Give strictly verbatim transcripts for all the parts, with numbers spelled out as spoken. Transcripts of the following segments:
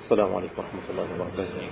السلام عليكم ورحمة الله وبركاته.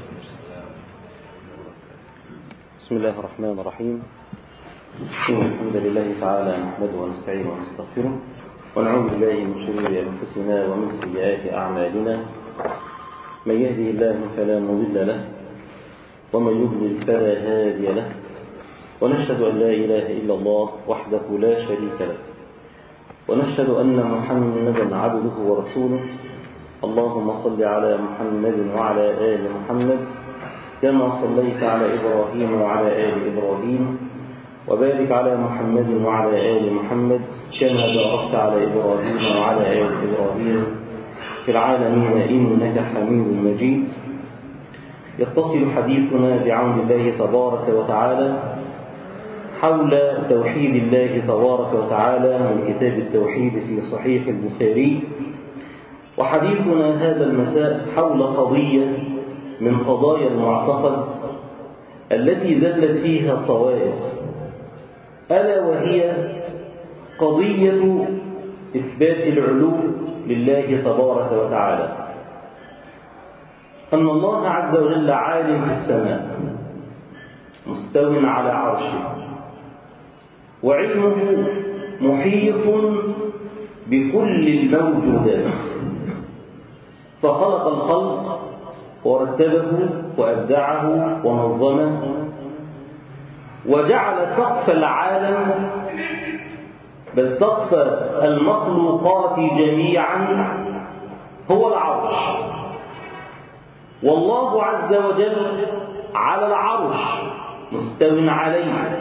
بسم الله الرحمن الرحيم. إن الحمد لله تعالى نحمده ونستعينه ونستغفره ونعوذ بالله من شرور أنفسنا ومن سيئات أعمالنا. من يهده الله فلا مضل له ومن يضلل فلا هادي له، ونشهد أن لا إله إلا الله وحده لا شريك له، ونشهد أن محمدا عبده ورسوله. اللهم صل على محمد وعلى آل محمد كما صليت على إبراهيم وعلى آل إبراهيم، وبارك على محمد وعلى آل محمد كما باركت على إبراهيم وعلى آل إبراهيم في العالمين إنك حميد مجيد. يتصل حديثنا بعون الله تبارك وتعالى حول توحيد الله تبارك وتعالى من كتاب التوحيد في صحيح البخاري، وحديثنا هذا المساء حول قضية من قضايا المعتقد التي زلت فيها الطوائف، ألا وهي قضية إثبات العلو لله تبارك وتعالى، أن الله عز وجل عالٍ في السماء مستو على عرشه، وعلمه محيط بكل الموجودات، فخلق الخلق ورتبه وأبدعه ونظمه، وجعل سقف العالم بل سقف المخلوقات جميعا هو العرش، والله عز وجل على العرش مستو عليه،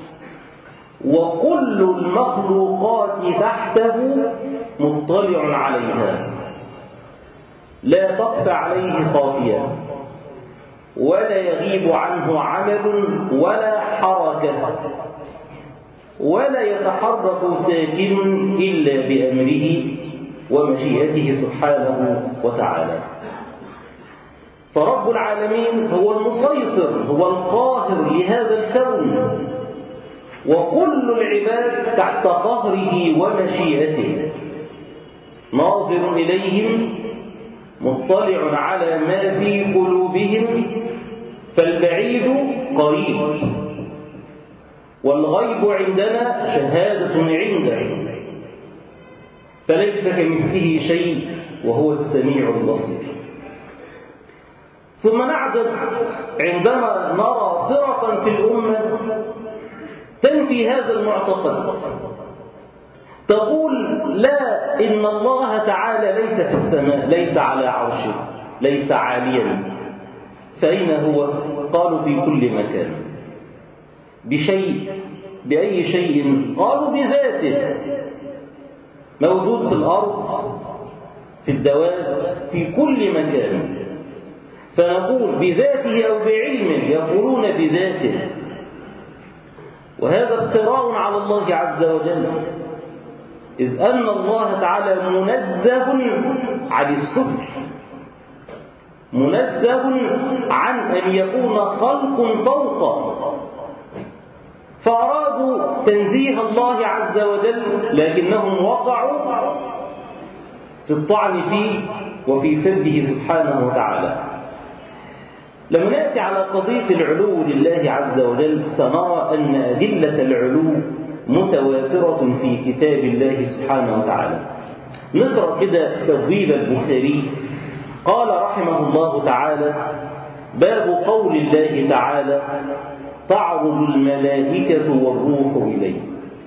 وكل المخلوقات تحته مطلع عليها، لا تخفى عليه خافية ولا يغيب عنه عمل ولا حركة، ولا يتحرك ساكن إلا بأمره ومشيئته سبحانه وتعالى. فرب العالمين هو المسيطر، هو القاهر لهذا الكون، وكل العباد تحت قهره ومشيئته، ناظر إليهم مطلع على ما في قلوبهم، فالبعيد قريب، والغيب عندنا شهادة عنده، فليس كمثله شيء وهو السميع البصير. ثم نعجب عندما نرى فرقا في الأمة تنفي هذا المعتقد، تقول لا، إن الله تعالى ليس في السماء، ليس على عرشه، ليس عاليا، فأين هو؟ قالوا في كل مكان. بشيء، بأي شيء؟ قالوا بذاته، موجود في الأرض، في الدواب، في كل مكان. فنقول بذاته أو بعلمه، يقولون بذاته، وهذا افتراء على الله عز وجل، إذ أن الله تعالى منزه عن السفل، منزه عن أن يكون خلق فوقه، فأرادوا تنزيه الله عز وجل، لكنهم وقعوا في الطعن فيه وفي سبه سبحانه وتعالى. لما نأتي على قضية العلو لله عز وجل سنرى أن أدلة العلو متواترة في كتاب الله سبحانه وتعالى. نقرأ كده تبويب البخاري، قال رحمه الله تعالى: باب قول الله تعالى: تعرج الملائكة والروح إليه.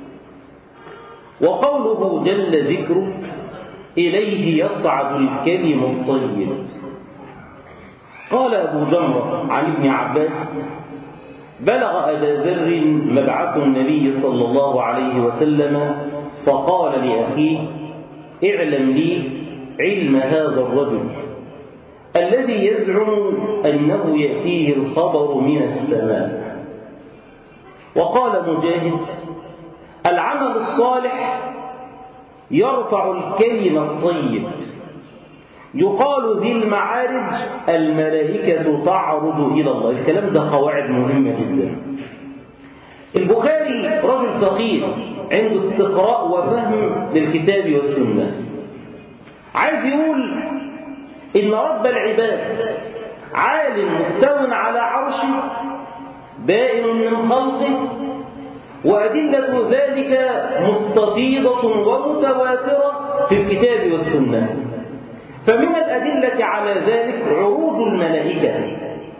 وقوله جل ذكره: إليه يصعد الكلم الطيب. قال أبو جمرة عن ابن عباس: بلغ أبا ذر مبعث النبي صلى الله عليه وسلم فقال لأخيه: اعلم لي علم هذا الرجل الذي يزعم أنه يأتيه الخبر من السماء. وقال مجاهد: العمل الصالح يرفع الكلم الطيب، يقال ذي المعارج الملائكة تعرج إلى الله. الكلام ده قواعد مهمة جدا. البخاري رجل فقيه عنده استقراء وفهم للكتاب والسنة، عايز يقول إن رب العباد عالم مستو على عرشه بائن من خلقه، وأدلة ذلك مستفيضة ومتواترة في الكتاب والسنة. فمن الأدلة على ذلك عروج الملائكة،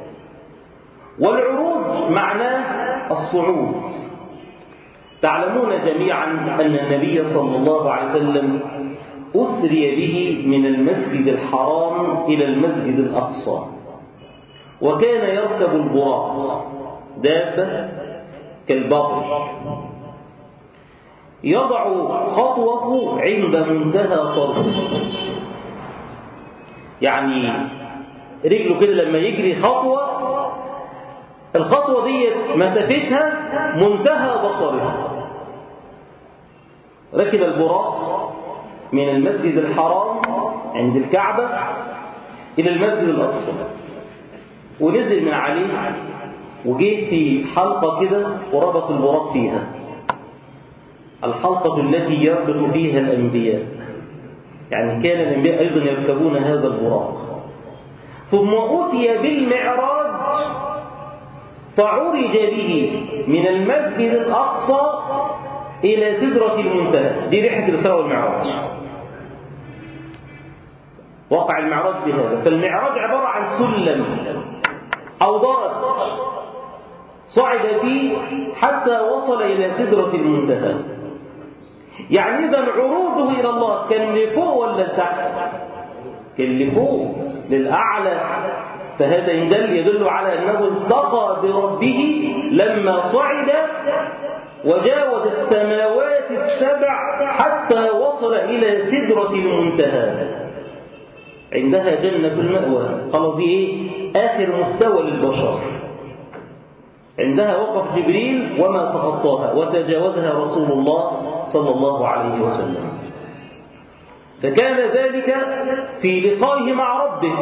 والعروج معناه الصعود. تعلمون جميعا أن النبي صلى الله عليه وسلم أسري به من المسجد الحرام إلى المسجد الأقصى، وكان يركب البراق، دابة كالبقر، يضع خطوه عند منتهى طرفه، يعني رجله كده لما يجري خطوة، الخطوة دي مسافتها منتهى بصره. ركب البراق من المسجد الحرام عند الكعبة إلى المسجد الأقصى، ونزل من عليه وجه في حلقة كده وربط البراق فيها، الحلقة التي يربط فيها الأنبياء، يعني كان الأنبياء أيضا يركبون هذا البراق. ثم أتي بالمعراج فعرج به من المسجد الأقصى إلى سدرة المنتهى. دي رحلة الإسراء والمعراج، وقع المعراج بهذا. فالمعراج عبارة عن سلم أو درج صعد فيه حتى وصل إلى سدرة المنتهى. يعني إذا عروضه إلى الله كان لفوق ولا لتحت؟ كان لفوق للأعلى. فهذا يدل, يدل على أنه التقى بربه لما صعد وجاوز السماوات السبع حتى وصل إلى سدرة المنتهى، عندها جنة المأوى. خلاص دي إيه؟ آخر مستوى للبشر. عندها وقف جبريل وما تخطاها وتجاوزها رسول الله صلى الله عليه وسلم. فكان ذلك في لقائه مع ربه،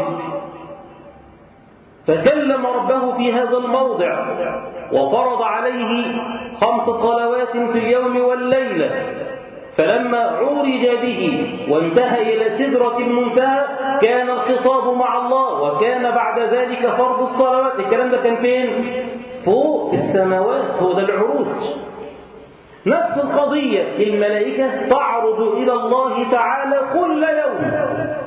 فكلم ربه في هذا الموضع وفرض عليه خمس صلوات في اليوم والليلة. فلما عرج به وانتهى إلى سدرة المنتهى كان الخطاب مع الله، وكان بعد ذلك فرض الصلوات. الكلام ده كان فين؟ فوق السماوات. هو ده العروج. نفس القضية، الملائكة تعرج إلى الله تعالى كل يوم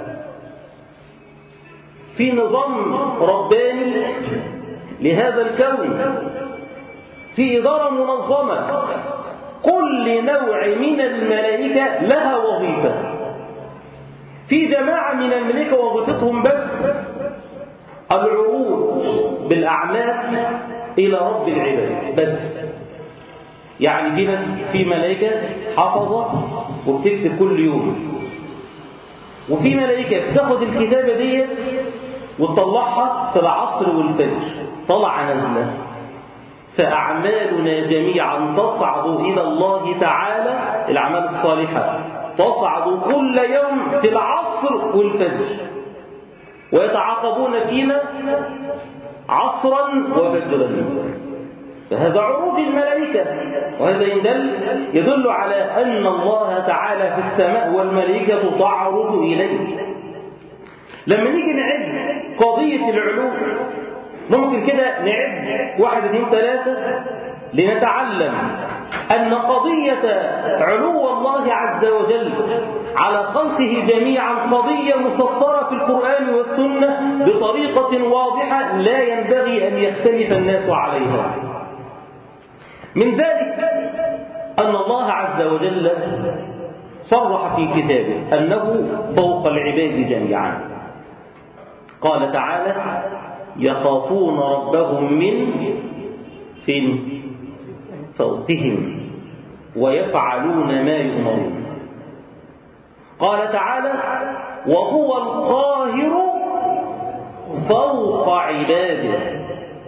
في نظام رباني لهذا الكون، في إدارة منظمة. كل نوع من الملائكة لها وظيفة. في جماعة من الملائكة وظيفتهم بس العروج بالأعمال إلى رب العباد بس. يعني في ناس، في ملائكة حفظة وبتكتب كل يوم، وفي ملائكة بتاخد الكتابة دي وتطلعها في العصر والفجر طلع نزلة. فأعمالنا جميعا تصعد إلى الله تعالى، الأعمال الصالحة تصعد كل يوم في العصر والفجر، ويتعاقبون فينا عصرا وفجرا. فهذا عروج الملائكة، وهذا يدل, يدل على أن الله تعالى في السماء والملائكة تعرج إليه. لما نيجي نعد قضية العلو ممكن كده نعد واحد اثنين ثلاثة لنتعلم أن قضية علو الله عز وجل على خلقه جميعا قضية مسطرة في القرآن والسنة بطريقة واضحة لا ينبغي أن يختلف الناس عليها. من ذلك أن الله عز وجل صرح في كتابه أنه فوق العباد جميعا. قال تعالى: يخافون ربهم من فين؟ فوقهم ويفعلون ما يؤمرون. قال تعالى: وهو القاهر فوق عباده.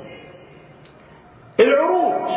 العروج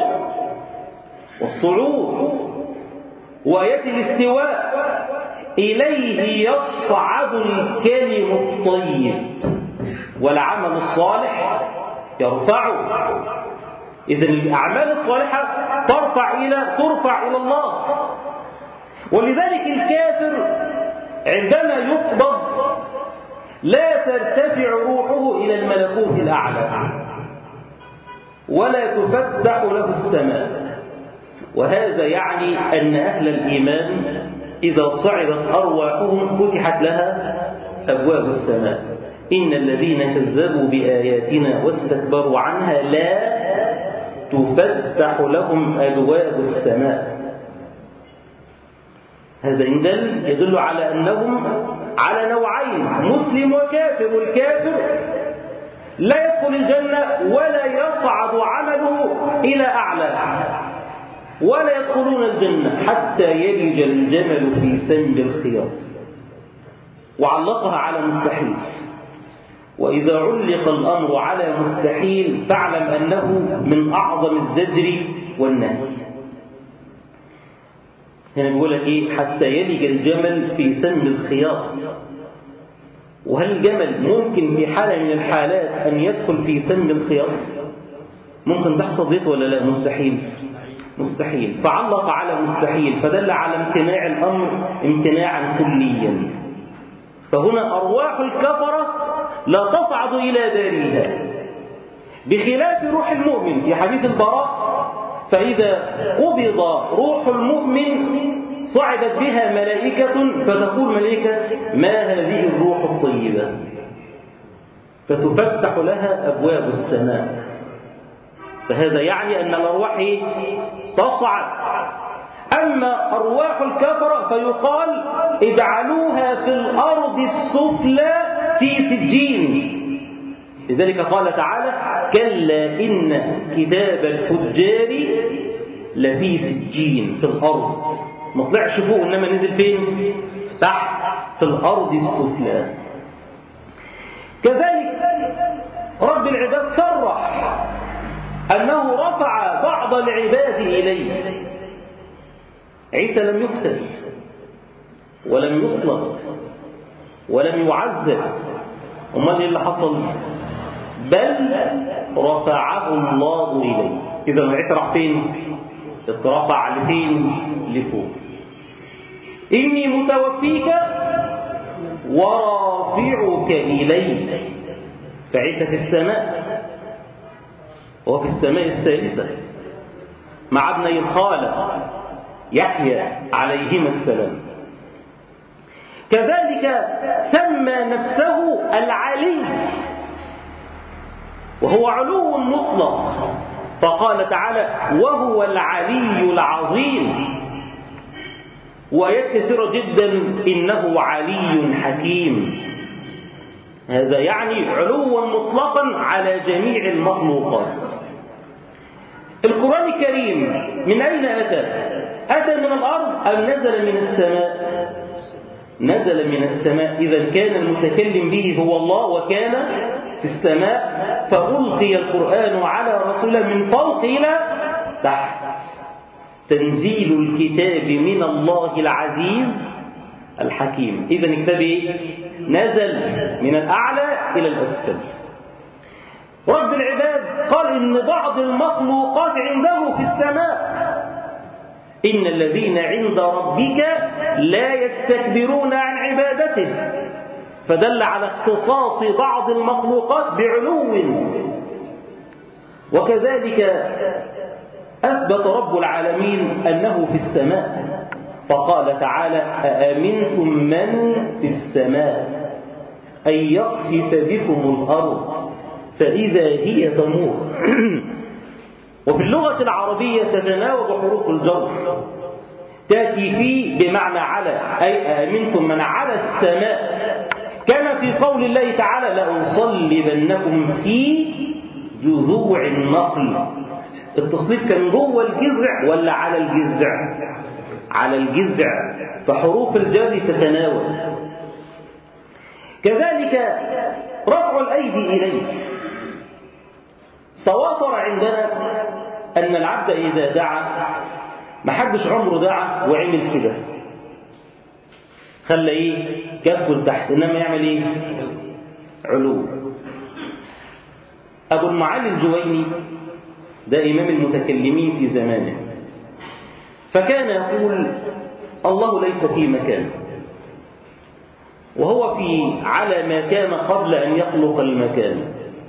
والصعود وآيات الاستواء إليه يصعد الكلم الطيب والعمل الصالح يرفعه. إذن الأعمال الصالحة ترفع إلى ترفع إلى الله. ولذلك الكافر عندما يقبض لا ترتفع روحه إلى الملكوت الأعلى ولا تفتح له السماء. وهذا يعني أن أهل الإيمان إذا صعدت أرواحهم فتحت لها أبواب السماء. إن الذين كذبوا بآياتنا واستكبروا عنها لا تفتح لهم أبواب السماء. هذا إن دل يدل على أنهم على نوعين، مسلم وكافر. والكافر لا يدخل الجنة ولا يصعد عمله إلى أعلى، ولا يدخلون الجنة حتى يلج الجمل في سم الخياط. وعلقها على مستحيل. وإذا علق الأمر على مستحيل فاعلم أنه من أعظم الزجر والنهي. هنا بيقول لك إيه؟ حتى يلج الجمل في سم الخياط. وهل الجمل ممكن في حالة من الحالات أن يدخل في سم الخياط؟ ممكن تحصل ديت ولا لا؟ مستحيل مستحيل. فعلق على مستحيل فدل على امتناع الأمر امتناعا كليا. فهنا أرواح الكفرة لا تصعد إلى دارها، بخلاف روح المؤمن في حديث البراء: فإذا قبض روح المؤمن صعدت بها ملائكة فتقول ملائكة: ما هذه الروح الطيبة؟ فتفتح لها أبواب السماء. فهذا يعني أن الأرواح تصعد. أما أرواح الكفرة فيقال: اجعلوها في الأرض السفلى في سجين. لذلك قال تعالى: كلا إن كتاب الفجار لفي سجين، في الأرض. ما طلعش فوق إنما نزل فين؟ تحت في الأرض السفلى. كذلك رب العباد صرح أنه رفع بعض العباد إليه. عيسى لم يقتل ولم يصلب ولم يعذب. أمال إيه اللي حصل؟ بل رفعه الله إليه. إذا عيسى راح فين؟ اترفع لفين؟ لفوق. إني متوفيك ورافعك إلي. فعيسى في السماء، وهو في السماء الثالثة مع ابني الخالة يحيى عليهما السلام. كذلك سمى نفسه العلي، وهو علو مطلق، فقال تعالى: وهو العلي العظيم. وآيات كثيرة جدا: إنه علي حكيم. هذا يعني علوا مطلقا على جميع المخلوقات. القرآن الكريم من أين أتى؟ أتى من الأرض أم نزل من السماء؟ نزل من السماء. إذا كان المتكلم به هو الله وكان في السماء، فألقي القرآن على رسوله من فوق إلى تحت. تنزيل الكتاب من الله العزيز الحكيم. إذا الكتاب نزل من الأعلى إلى الأسفل. رب العباد قال إن بعض المخلوقات عنده في السماء: إن الذين عند ربك لا يستكبرون عن عبادته. فدل على اختصاص بعض المخلوقات بعلو. وكذلك أثبت رب العالمين أنه في السماء، فقال تعالى: أأمنتم من في السماء أن يقصف بكم الأرض فإذا هي تمور. وفي اللغة العربية تتناوب حروف الجر، تأتي فيه بمعنى على، أي أأمنتم من على السماء، كما في قول الله تعالى: لأصلبنكم في جذوع النخل. التصليب كان جوه الجذع ولا على الجذع؟ على الجذع. فحروف الجر تتناوب. كذلك رفع الأيدي إليه. تواتر عندنا أن العبد إذا دعا، ما حدش عمره دعا وعمل كده خلى إيه كفه لتحت، إنما يعمل إيه؟ علو. أبو المعالي الجويني ده إمام المتكلمين في زمانه، فكان يقول: الله ليس في مكان، وهو في على ما كان قبل أن يخلق المكان،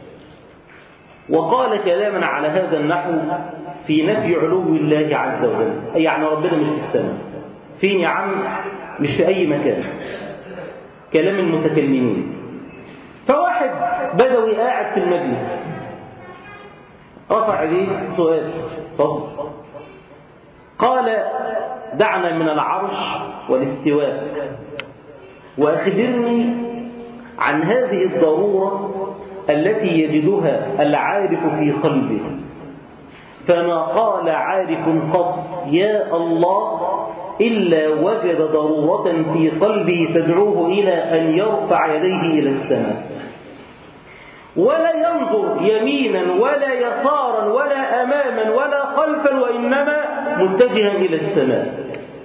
وقال كلاما على هذا النحو في نفي علو الله عز وجل، أي يعني ربنا مش في السماء. فين يا عم؟ مش في أي مكان. كلام المتكلمين. فواحد بدوي قاعد في المجلس رفع عليه سؤال، فضل قال: دعنا من العرش والاستواء، وأخبرني عن هذه الضرورة التي يجدها العارف في قلبه، فما قال عارف قط يا الله إلا وجد ضرورة في قلبه تدعوه إلى أن يرفع يديه إلى السماء، ولا ينظر يمينا ولا يسارا ولا أماما ولا خلفا، وإنما متجها إلى السماء.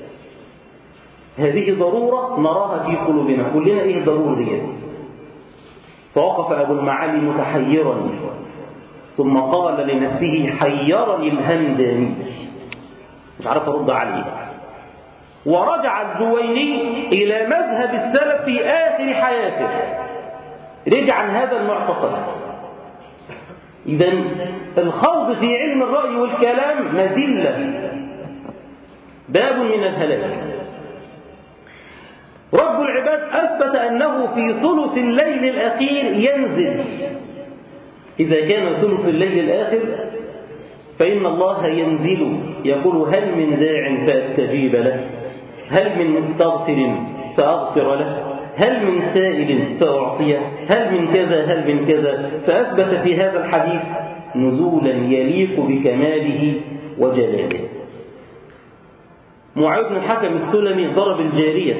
هذه ضرورة نراها في قلوبنا كلنا. إيه الضرورة دي؟ فوقف أبو المعالي متحيرا، ثم قال لنفسه: حيرني الهمداني، مش عارف أرد عليه. ورجع الزويني إلى مذهب السلف في آخر حياته، رجع عن هذا المعتقد. إذن الخوض في علم الرأي والكلام مذلة، باب من الهلاك. رب العباد أثبت أنه في ثلث الليل الأخير ينزل. إذا كان ثلث الليل الآخر فإن الله ينزل يقول: هل من داع فأستجيب له، هل من مستغفر فأغفر له، هل من سائل فأعطيه، هل من كذا هل من كذا. فأثبت في هذا الحديث نزولا يليق بكماله وجلاله. معاوية بن الحكم السلمي ضرب الجارية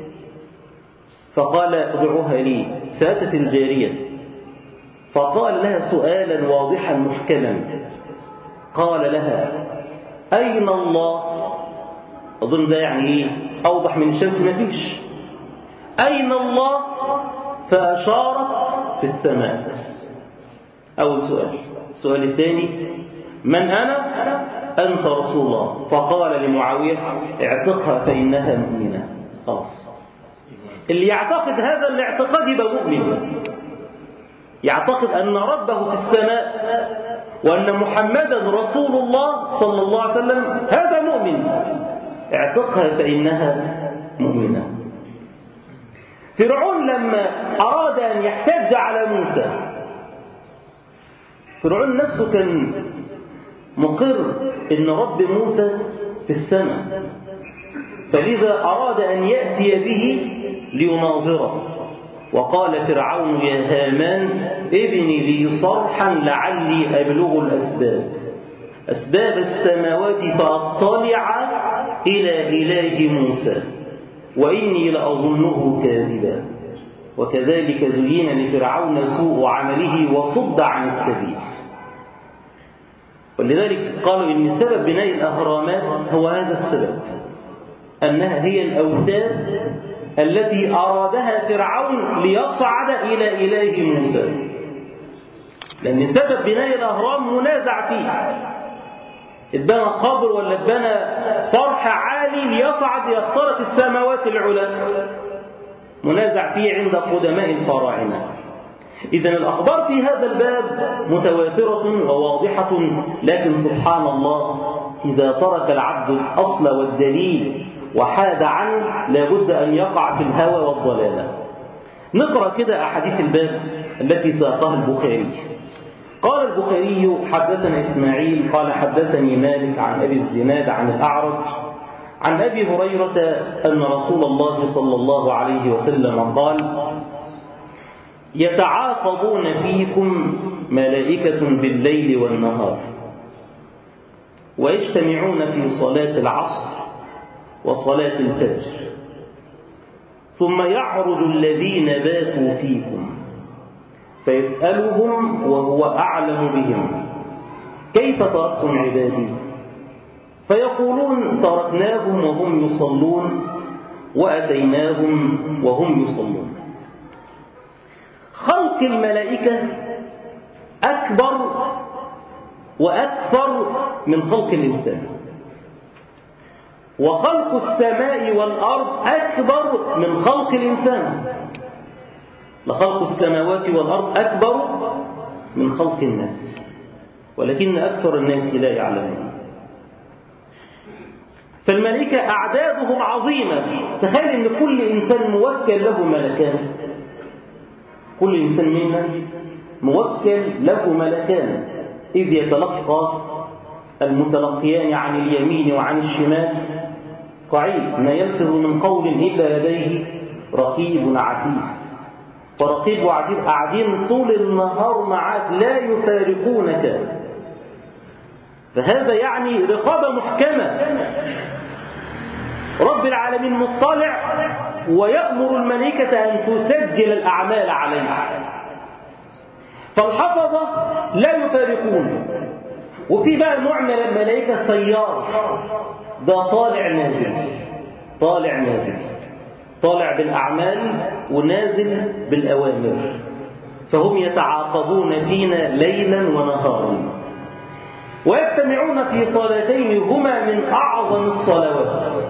فقال: ادعوها لي. فأتت الجارية فقال لها سؤالا واضحا محكما، قال لها: أين الله؟ أظن ده يعني إيه؟ أوضح من الشمس ما فيش. أين الله؟ فأشارت في السماء. أول سؤال. السؤال الثاني: من أنا؟ أنت رسول الله. فقال لمعاوية: اعتقها فإنها مؤمنة. خلاص، اللي يعتقد هذا الاعتقاد يبقى مؤمن، يعتقد أن ربه في السماء وأن محمدا رسول الله صلى الله عليه وسلم، هذا مؤمن. اعتقها فإنها مؤمنة. فرعون لما أراد أن يحتج على موسى، فرعون نفسه كان مقر إن رب موسى في السماء، فلذا أراد أن يأتي به ليناظره. وقال فرعون: يا هامان ابني لي صرحا لعلي أبلغ الأسباب أسباب السماوات فأطلع إلى إله موسى وإني لأظنه كاذبا. وكذلك زين لفرعون سوء عمله وصد عن السبيل. ولذلك قالوا إن سبب بناء الأهرامات هو هذا السبب، أنها هي الأوتاد التي أرادها فرعون ليصعد إلى إله موسى. لأن سبب بناء الأهرام منازع فيه، اتبنى قبر ولا اتبنى صرح عالي ليصعد يخترق السماوات العلى، منازع فيه عند قدماء الفراعنة. إذن الأخبار في هذا الباب متواترة وواضحة، لكن سبحان الله إذا ترك العبد الأصل والدليل وحاد عنه لابد أن يقع في الهوى والضلالة. نقرأ كده أحاديث الباب التي ساقها البخاري. قال البخاري: حدثنا إسماعيل قال حدثني مالك عن أبي الزناد عن الأعرج عن أبي هريرة أن رسول الله صلى الله عليه وسلم قال: يتعاقبون فيكم ملائكة بالليل والنهار، ويجتمعون في صلاة العصر وصلاة الفجر، ثم يعرج الذين باتوا فيكم فيسألهم وهو أعلم بهم: كيف تركتم عبادي؟ فيقولون: تركناهم وهم يصلون وأتيناهم وهم يصلون. خلق الملائكة أكبر وأكثر من خلق الإنسان. وخلق السماء والأرض أكبر من خلق الإنسان. لخلق السماوات والأرض أكبر من خلق الناس، ولكن أكثر الناس لا يعلمون. فالملائكة أعدادهم عظيمة. تخيل أن كل إنسان موكل له ملكان، كل إنسان منا موكل له ملكان، إذ يتلقى المتلقيان عن اليمين وعن الشمال قعيد، ما يلفظ من قول إلا لديه رقيب عتيد. فرقيب وعتيد قاعدين طول النهار معاك لا يفارقونك. فهذا يعني رقابة محكمة. رب العالمين مطلع ويأمر الملائكة أن تسجل الأعمال عليها. فالحفظة لا يفارقون. وفي بقى نوع من الملائكة سيار، ده طالع نازل طالع نازل طالع بالأعمال ونازل بالأوامر. فهم يتعاقبون فينا ليلا ونهارا، ويجتمعون في صلاتين هما من أعظم الصلوات،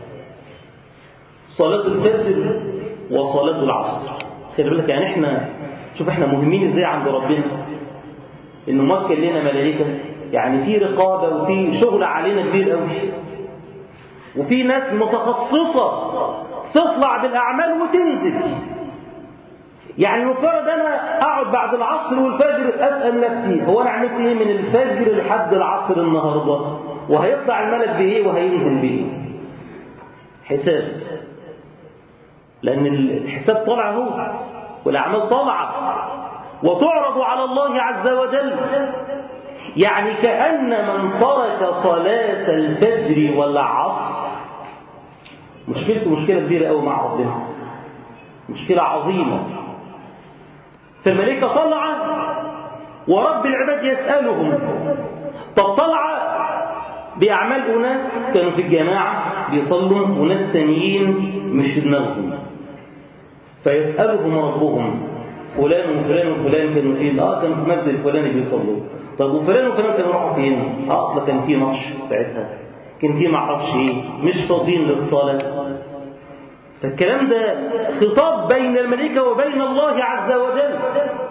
صلاة الفجر وصلاة العصر. خلي بالك يعني احنا شوف احنا مهمين ازاي عند ربنا، انه موكل لنا ملائكة، يعني في رقابة وفي شغل علينا كبير قوي، وفي ناس متخصصة تطلع بالأعمال وتنزل. يعني المفترض أنا أقعد بعد العصر والفجر أسأل نفسي هو أنا عملت إيه من الفجر لحد العصر النهاردة، وهيطلع الملك بإيه وهينزل بإيه. حساب، لأن الحساب طلع هو والأعمال طلعة وتعرض على الله عز وجل. يعني كأن من ترك صلاة الفجر والعصر مشكلته مشكلة كبيرة قوي مع ربنا، مشكلة عظيمة. فالملائكة طلع ورب العباد يسألهم. طب طلع بأعمال أناس كانوا في الجماعة بيصلوا وناس تانيين مش في دماغهم، فيسألهم ربهم فلان وفلان وفلان كانوا فين؟ اه كانوا في المسجد الفلاني بيصلوا. طب وفلان وفلان كانوا راحوا فين؟ اه اصلا كان في ماتش ساعتها، كان في معرفش ايه، مش فاضيين للصلاة. فالكلام ده خطاب بين الملائكة وبين الله عز وجل،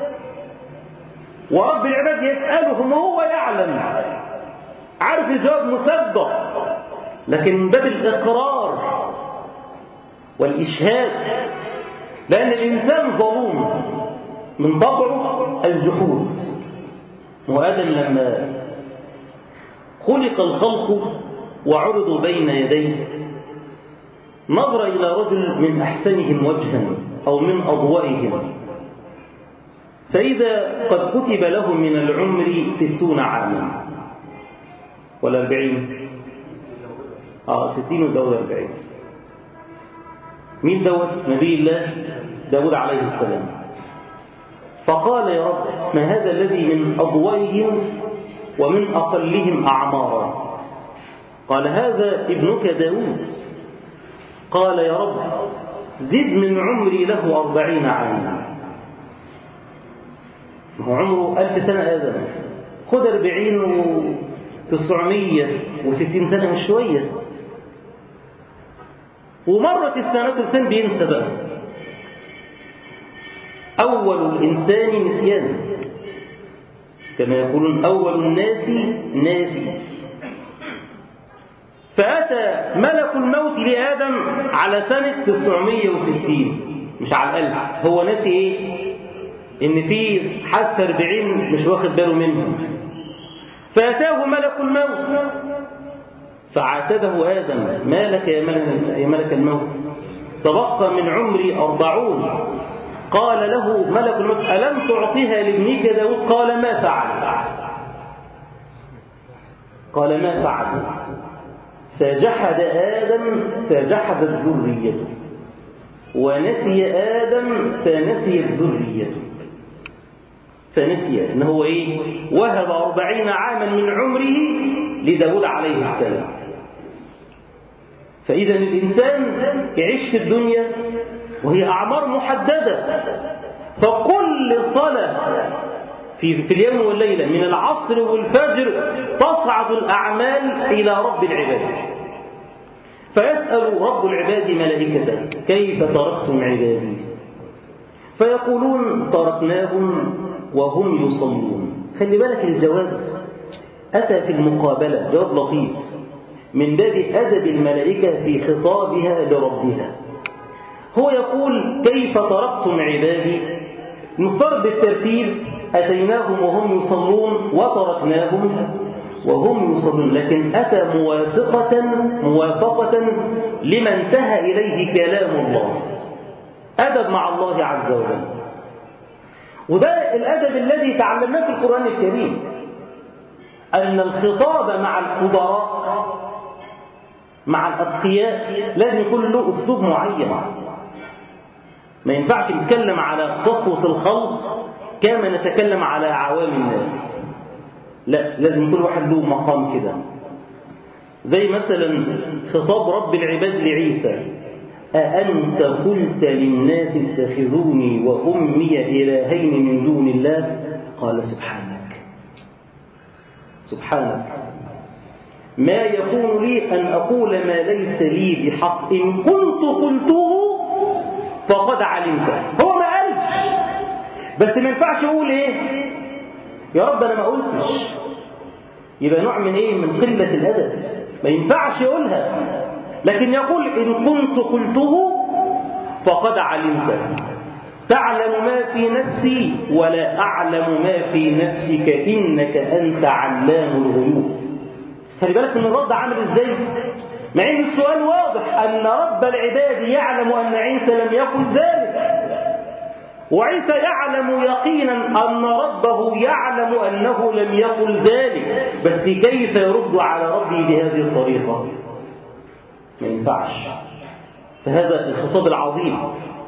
ورب العباد يسألهم وهو يعلم، عارف الجواب مسبق، لكن من باب الإقرار والإشهاد، لأن الإنسان ظلوم من طبعه الجحود. وآدم لما خلق الخلق وعرضوا بين يديه نظر إلى رجل من أحسنهم وجها أو من أضوئهم، فإذا قد كتب له من العمر ستون عاما ولا أربعين، آه ستين وزود أربعين. مين دوت؟ نبي الله داود عليه السلام. فقال يا رب ما هذا الذي من أضوئهم ومن أقلهم أعمارا؟ قال هذا ابنك داود. قال يا رب زد من عمري له أربعين عاما. هو عمره ألف سنة آدم، خد أربعين وتسعمية وستين سنة مش شوية. ومرت السنوات الإنسان بينسى بقى. أول الإنسان نسيان، كما يقولون أول الناس ناسي. فأتى ملك الموت لآدم على سنة تسعمية وستين مش على الألف. هو ناسي إيه؟ إن في حس أربعين مش واخد باله منهم. فأتاه ملك الموت فعاتبه آدم ما لك يا ملك, يا ملك الموت؟ تبقى من عمري أربعون. قال له ملك الموت ألم تعطيها لابنك داود؟ قال ما فعلت. قال ما فعلت. فجحد آدم فجحدت ذريته، ونسي آدم فنسيت ذريته. فنسي إن هو إيه؟ وهب أربعين عاما من عمره لداود عليه السلام. فإذا الإنسان يعيش في الدنيا وهي أعمار محددة، فكل صلاة في, في اليوم والليلة من العصر والفجر تصعد الأعمال إلى رب العباد. فيسأل رب العباد ملائكته كيف تركتم عبادي؟ فيقولون تركناهم وهم يصلون. خلي بالك الجواب أتى في المقابلة، جواب لطيف من باب أدب الملائكة في خطابها لربها. هو يقول كيف تركتم عبادي؟ نفترض بالترتيب أتيناهم وهم يصلون وتركناهم وهم يصلون، لكن أتى موافقة موافقة لما انتهى إليه كلام الله، أدب مع الله عز وجل. وده الأدب الذي تعلمناه في القرآن الكريم، أن الخطاب مع الكبراء مع الأتقياء لازم يكون له أسلوب معين. ما ينفعش نتكلم على صفوة الخلق كما نتكلم على عوام الناس، لا، لازم كل واحد له مقام كده. زي مثلا خطاب رب العباد لعيسى: أأنت قلت للناس اتخذوني وأمي إلهين من دون الله؟ قال سبحانك سبحانك ما يكون لي أن أقول ما ليس لي بحق، إن كنت قلته فقد علمته. هو ما قالش، بس ما ينفعش يقول إيه يا رب أنا ما قلتش، يبقى نوع من إيه من قلة الأدب، ما ينفعش يقولها، لكن يقول إن كنت قلته فقد علمته، تعلم ما في نفسي ولا أعلم ما في نفسك إنك أنت علام الغيوب. خلي بالك من الرد عامل إزاي، مع إن السؤال واضح أن رب العباد يعلم أن عيسى لم يقل ذلك، وعيسى يعلم يقينا أن ربه يعلم أنه لم يقل ذلك، بس كيف يرد على ربه بهذه الطريقة؟ ما ينفعش. فهذا الخطاب العظيم.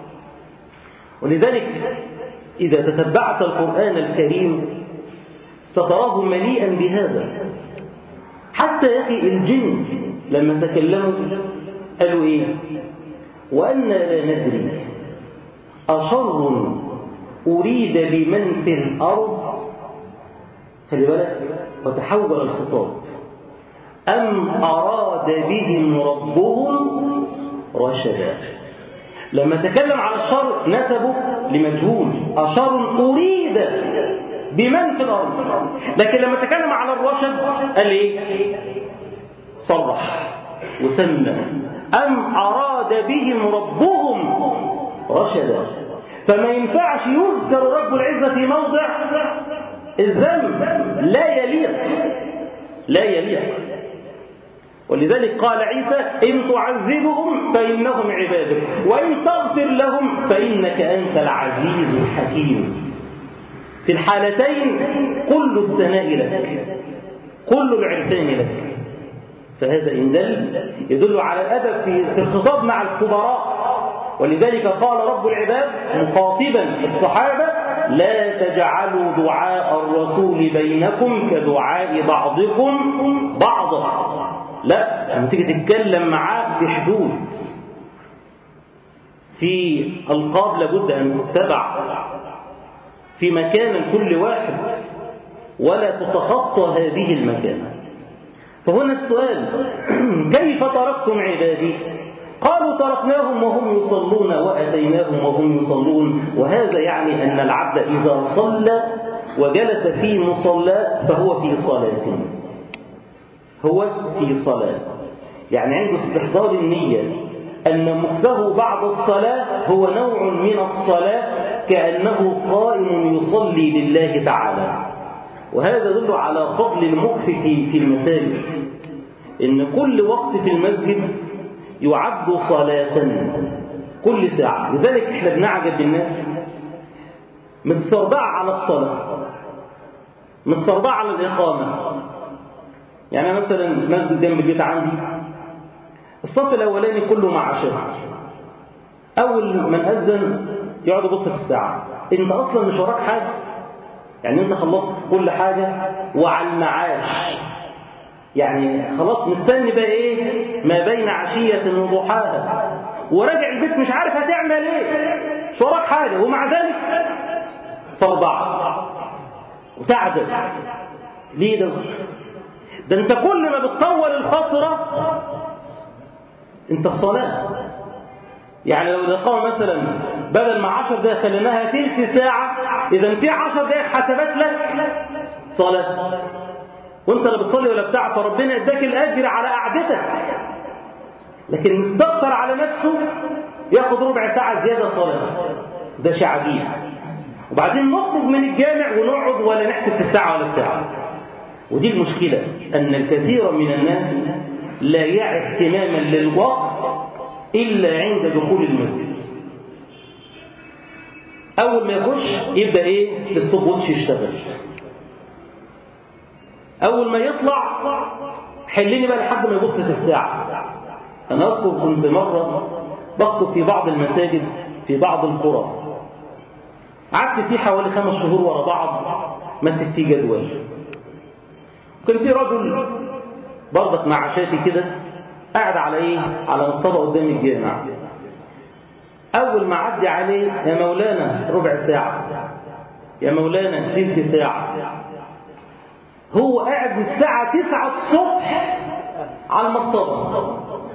ولذلك إذا تتبعت القرآن الكريم ستراه مليئا بهذا. حتى يا أخي الجن لما تكلموا قالوا إيه؟ وأنا لا ندري أشر أريد بمن في الأرض، خلي بالك، وتحول الخطاب، أم أراد بهم ربهم رشدا. لما تكلم على الشر نسبه لمجهول، أشر أريد بمن في الأرض، لكن لما تكلم على الرشد قال إيه؟ صرح وسمى أم أراد بهم ربهم رشدا. فما ينفعش يذكر رب العزة في موضع الذنب، لا يليق لا يليق. ولذلك قال عيسى إن تعذبهم فإنهم عبادك وإن تغفر لهم فإنك أنت العزيز الحكيم. في الحالتين كل الثناء لك، كل العرفان لك. فهذا إن دل يدل على الأدب في الخطاب مع الكبراء. ولذلك قال رب العباد مخاطبا الصحابة لا تجعلوا دعاء الرسول بينكم كدعاء بعضكم بعضا. لا، لما تيجي تتكلم معاه في حدود، في ألقاب لابد أن تتبع في مكان كل واحد، ولا تتخطى هذه المكانة. فهنا السؤال كيف تركتم عبادي؟ قالوا تركناهم وهم يصلون وأتيناهم وهم يصلون. وهذا يعني أن العبد إذا صلى وجلس في مصلى فهو في صلاة، هو في صلاة، يعني عنده استحضار النية أن مكثه بعد الصلاة هو نوع من الصلاة، كأنه قائم يصلي لله تعالى. وهذا يدل على فضل المكث في المساجد، إن كل وقت في المسجد يعد صلاة كل ساعة. لذلك احنا بنعجب بالناس متصربعة على الصلاة، متصربعة على الإقامة. يعني مثلا مسجد جنب البيت عندي الصف الأولاني كله مع عشاء، أول من أذن يقعد يبص في الساعة. أنت أصلا مش وراك حاجة، يعني أنت خلصت كل حاجة وعلى المعاش، يعني خلاص مستني بقى إيه ما بين عشية وضحاها، وراجع البيت مش عارف هتعمل إيه، مش وراك حاجة، ومع ذلك صربعة وتعجب. ليه ده؟ ده أنت كل ما بتطول الفترة انت في صلاة. يعني لو الإقامة مثلا بدل ما عشر دقائق خليناها تلت ساعة، إذا في عشر دقائق حسبت لك صلاة، وانت اللي بتصلي ولا بتاع، فربنا اداك الأجر على قعدتك. لكن مستكتر على نفسه ياخد ربع ساعة زيادة صلاة، ده شيء عجيب. وبعدين نخرج من الجامع ونقعد ولا نحسب في الساعة ولا بتاع. ودي المشكلة، أن الكثير من الناس لا يعي اهتماما للوقت إلا عند دخول المسجد. أول ما يخش يبدأ إيه؟ الستوب ووتش يشتغل. أول ما يطلع حلني بقى لحد ما يبص في الساعة. أنا أذكر كنت مرة بخطب في بعض المساجد في بعض القرى، قعدت فيه حوالي خمس شهور ورا بعض ماسك فيه جدول. كان في رجل برضك مع عشاتي كده قاعد على ايه؟ على مصطبة قدام الجامع. اول ما عدي عليه، يا مولانا ربع ساعة، يا مولانا تلت ساعة. هو قاعد من الساعة تسعة الصبح على المصطبة،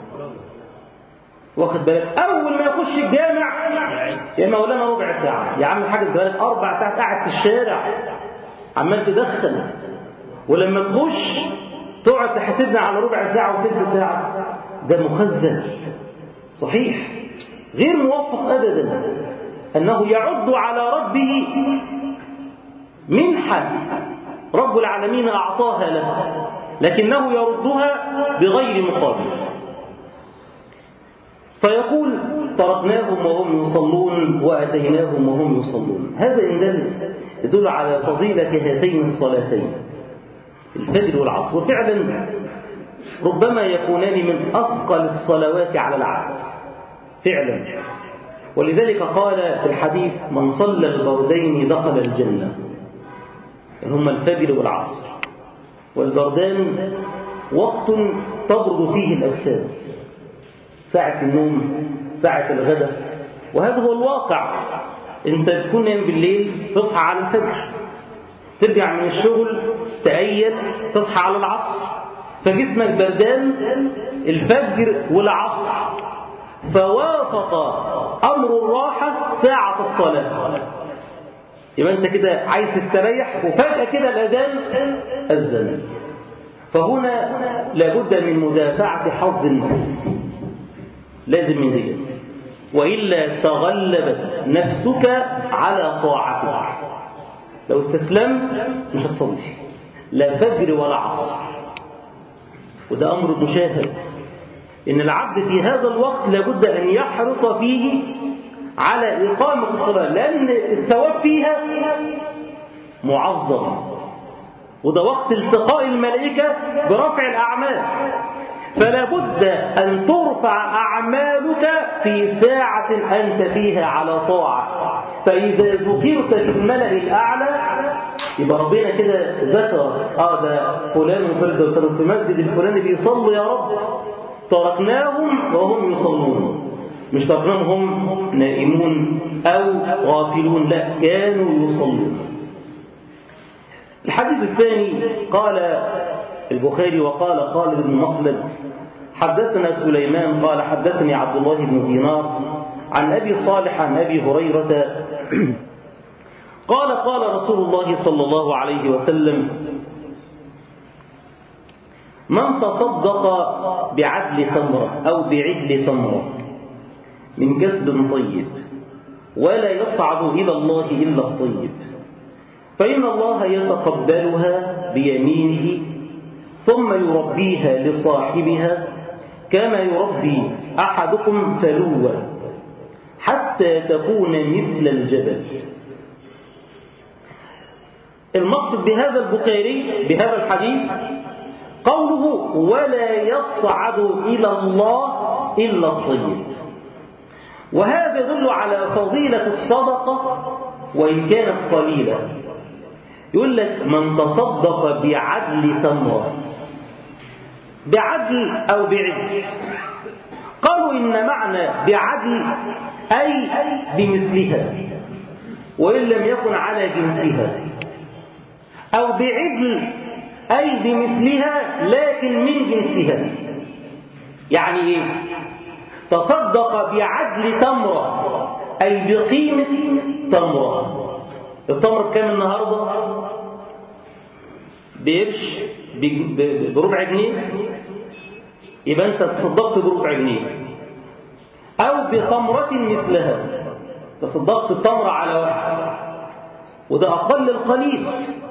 واخد بالك؟ اول ما يخش الجامع، يا مولانا ربع ساعة. يا عم الحاج بالك اربع ساعات قاعد في الشارع عمال تدخل، ولما تخش تقعد تحاسبنا على ربع ساعة وثلث ساعة. ده مخزن صحيح، غير موفق أبدا، أنه يعد على ربه منحة رب العالمين أعطاها له، لكنه يردها بغير مقابل. فيقول تركناهم وهم يصلون وأتيناهم وهم يصلون. هذا إن يدل على فضيلة هاتين الصلاتين الفجر والعصر، وفعلا ربما يكونان من أثقل الصلوات على العبد فعلا. ولذلك قال في الحديث من صلى البردين دخل الجنة، هما الفجر والعصر. والبردان وقت تبرد فيه الأجساد، ساعة النوم، ساعة الغداء، وهذا هو الواقع. انت تكون نايم بالليل تصحى على الفجر، ترجع من الشغل تأيل تصحى على العصر، فجسمك بردان الفجر والعصر، فوافق أمر الراحة ساعة الصلاة. يبقى أنت كده عايز تستريح وفجأة كده الأذان أذن. فهنا لابد من مدافعة حظ النفس، لازم من ذلك، وإلا تغلبت نفسك على طاعتك. لو استسلمت مش هتصلي لا فجر ولا عصر. وده أمر مشاهد، إن العبد في هذا الوقت لابد أن يحرص فيه على إقامة الصلاة، لأن الثواب فيها معظم، وده وقت التقاء الملائكة برفع الأعمال. فلا بد أن ترفع أعمالك في ساعة أنت فيها على طاعة. فإذا ذكرت في الملأ الأعلى يبقى ربنا كده ذكر آه ده فلان وفلان في مسجد الفلاني بيصلوا، يا رب تركناهم وهم يصلون، مش تركناهم هم نائمون أو غافلون، لا كانوا يصلون. الحديث الثاني قال البخاري وقال خالد بن مخلد حدثنا سليمان قال حدثني عبد الله بن دينار عن أبي صالح عن أبي هريرة قال قال رسول الله صلى الله عليه وسلم من تصدق بعدل تمرة أو بعدل تمرة من كسب طيب ولا يصعد إلى الله إلا الطيب، فإن الله يتقبلها بيمينه ثم يربيها لصاحبها كما يربي أحدكم فلوة حتى تكون مثل الجبل. المقصد بهذا البخاري بهذا الحديث قوله ولا يصعد إلى الله إلا الطيب، وهذا يدل على فضيلة الصدقة وإن كانت قليلة. يقول لك من تصدق بعدل تمرة، بعدل أو بعدل، قالوا إن معنى بعدل أي بمثلها وإن لم يكن على جنسها، أو بعدل أي بمثلها لكن من جنسها. يعني إيه؟ تصدق بعدل تمرة أي بقيمة تمرة. التمر بكام النهاردة؟ بقرش، بربع جنيه، يبقى أنت تصدقت بربع جنيه. أو بتمرة مثلها، تصدقت التمرة على واحد، وده أقل القليل،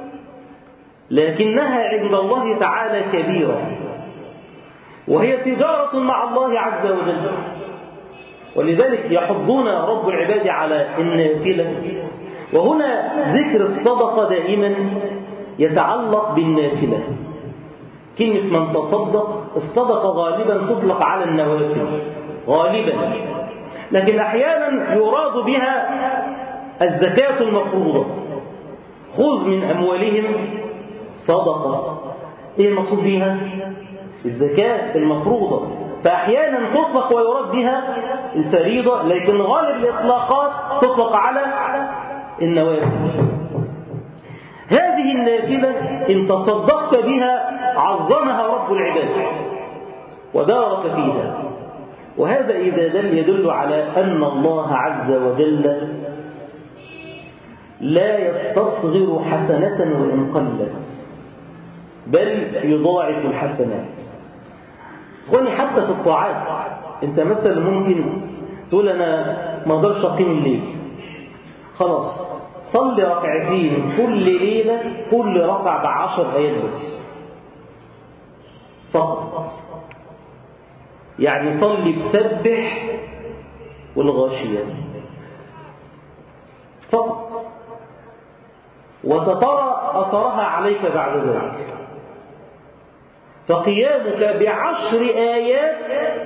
لكنها عند الله تعالى كبيرة، وهي تجارة مع الله عز وجل. ولذلك يحضون رب العباد على النافلة. وهنا ذكر الصدقة دائما يتعلق بالنافلة. كلمة من تصدق، الصدقة غالبا تطلق على النوافل غالبا، لكن أحيانا يراد بها الزكاة المفروضة. خذ من أموالهم صدقة، إيه المقصود بها؟ الزكاة المفروضة. فأحيانا تطلق ويراد بها الفريضة، لكن غالب الإطلاقات تطلق على النوافل. هذه النافلة إن تصدقت بها عظمها رب العباد وبارك فيها. وهذا إذا دل يدل على أن الله عز وجل لا يستصغر حسنة وإن قلت، بل يضاعف الحسنات. خوني حتى في الطاعات، أنت مثلا ممكن تقول أنا ما أقدرش أقيم الليل، خلاص صلي ركعتين كل ليلة، كل ركعة بعشر آيات بس فقط. يعني صلي بسبح والغاشية فقط، وتترى أثرها عليك بعد ذلك. فقيامك بعشر آيات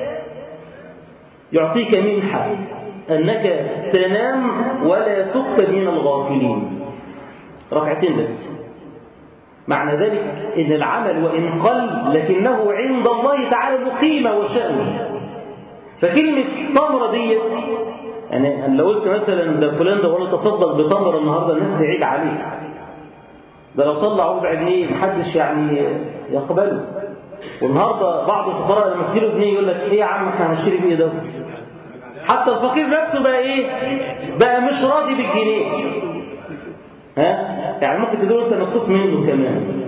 يعطيك منحة أنك تنام ولا تكتب من الغافلين. ركعتين بس، معنى ذلك إن العمل وإن قل لكنه عند الله تعالى له قيمة وشأن. فكلمة تمرة ديت، يعني لو قلت مثلا ده فلان ده ولا تصدق بتمرة النهارده، الناس تعيب عليه. ده لو طلع ربع جنيه محدش يعني يقبله. والنهارده بعض الفقراء لما تجيله جنيه يقول لك ايه يا عم احنا هنشتري بايه ده؟ حتى الفقير نفسه بقى ايه؟ بقى مش راضي بالجنيه. ها؟ يعني ممكن تقول انت مبسوط منه كمان.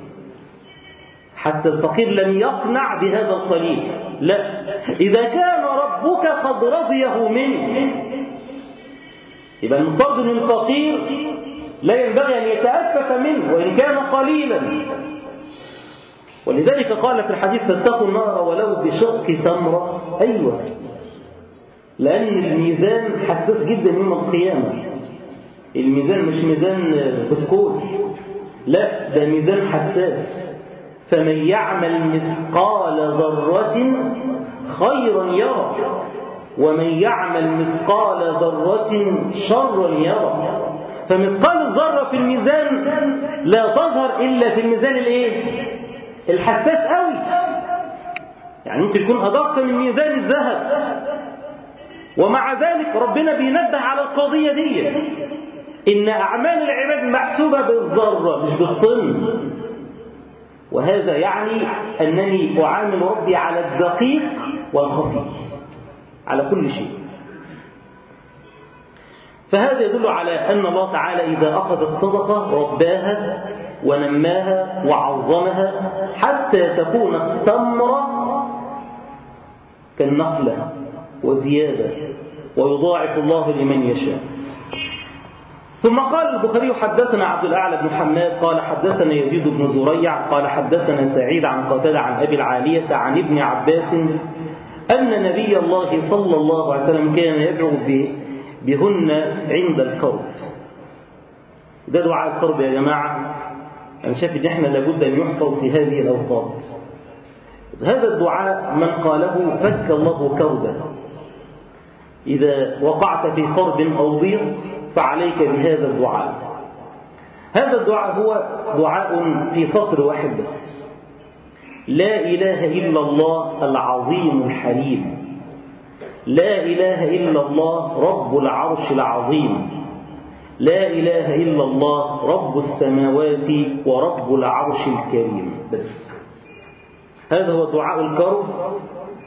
حتى الفقير لم يقنع بهذا القليل. لا، إذا كان ربك قد رضيه منه، يبقى المفترض ان الفقير لا ينبغي أن يتأفف منه وإن كان قليلا. ولذلك قال في الحديث فاتقوا النار ولو بشق تمرة. أيوة، لأن الميزان حساس جدا يوم القيامة. الميزان مش ميزان بسكوت، لا، ده ميزان حساس. فمن يعمل مثقال ذرة خيرا يرى، ومن يعمل مثقال ذرة شرا يرى. فمثقال الذرة في الميزان لا تظهر إلا في الميزان الايه؟ الحساس قوي. يعني ممكن يكون أدق من ميزان الذهب. ومع ذلك ربنا بينبه على القضية دي، إن أعمال العباد محسوبة بالذرة مش بالطن. وهذا يعني أنني أعامل ربي على الدقيق والخفي، على كل شيء. فهذا يدل على أن الله تعالى إذا أخذ الصدقة رباها ونماها وعظمها حتى تكون التمرة كالنخلة وزيادة، ويضاعف الله لمن يشاء. ثم قال البخاري حدثنا عبد الأعلى بن حماد قال حدثنا يزيد بن زريع قال حدثنا سعيد عن قتادة عن أبي العالية عن ابن عباس أن نبي الله صلى الله عليه وسلم كان يدعو بهن عند الكرب. ده دعاء الكرب يا جماعة. أنا شايف إن إحنا لابد أن يحفظ في هذه الأوقات. هذا الدعاء من قاله فك الله كربه. إذا وقعت في كرب أو ضيق فعليك بهذا الدعاء. هذا الدعاء هو دعاء في سطر واحد بس: لا إله إلا الله العظيم الحليم، لا إله إلا الله رب العرش العظيم، لا إله إلا الله رب السماوات ورب العرش الكريم. بس هذا هو دعاء الكرب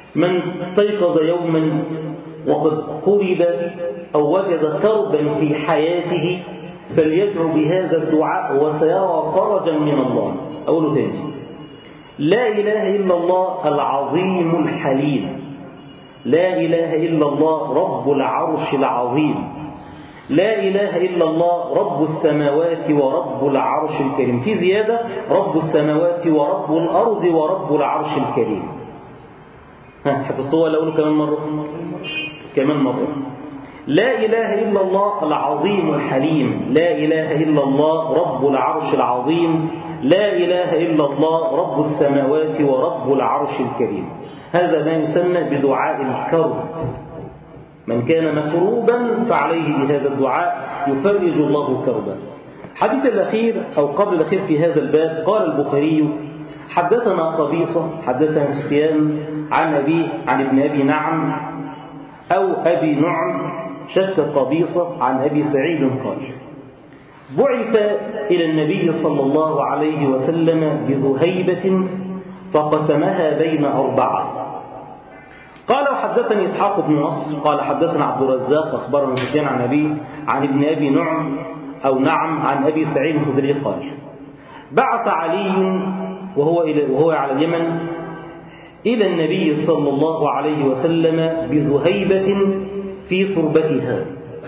من استيقظ يوما وقد قرب أو وجد كربا في حياته فليدعو بهذا الدعاء وسيرى فرجا من الله. أقوله تاني: لا إله إلا الله العظيم الحليم، لا إله إلا الله رب العرش العظيم، لا إله إلا الله رب السماوات ورب العرش الكريم. في زيادة: رب السماوات ورب الأرض ورب العرش الكريم. ها حفظتوها؟ ولا أقوله كمان مرة؟ كمان مرة: لا إله إلا الله العظيم الحليم، لا إله إلا الله رب العرش العظيم، لا إله إلا الله رب السماوات ورب العرش الكريم. هذا ما يسمى بدعاء الكرب. من كان مكروبا فعليه بهذا الدعاء يفرج الله كربا. حديث الأخير أو قبل الأخير في هذا الباب: قال البخاري: حدثنا قبيصة حدثنا سفيان عن أبيه عن ابن أبي نعم أو أبي نعم شك قبيصة عن أبي سعيد قال: بعث إلى النبي صلى الله عليه وسلم بذهيبة فقسمها بين أربعة. قال: وحدثني إسحاق بن نصر قال حدثنا عبد الرزاق أخبرنا سفيان عن أبيه عن ابن أبي نعم أو نعم عن أبي سعيد الخدري قال: بعث علي وهو, إلى وهو على اليمن إلى النبي صلى الله عليه وسلم بذهيبة في تربتها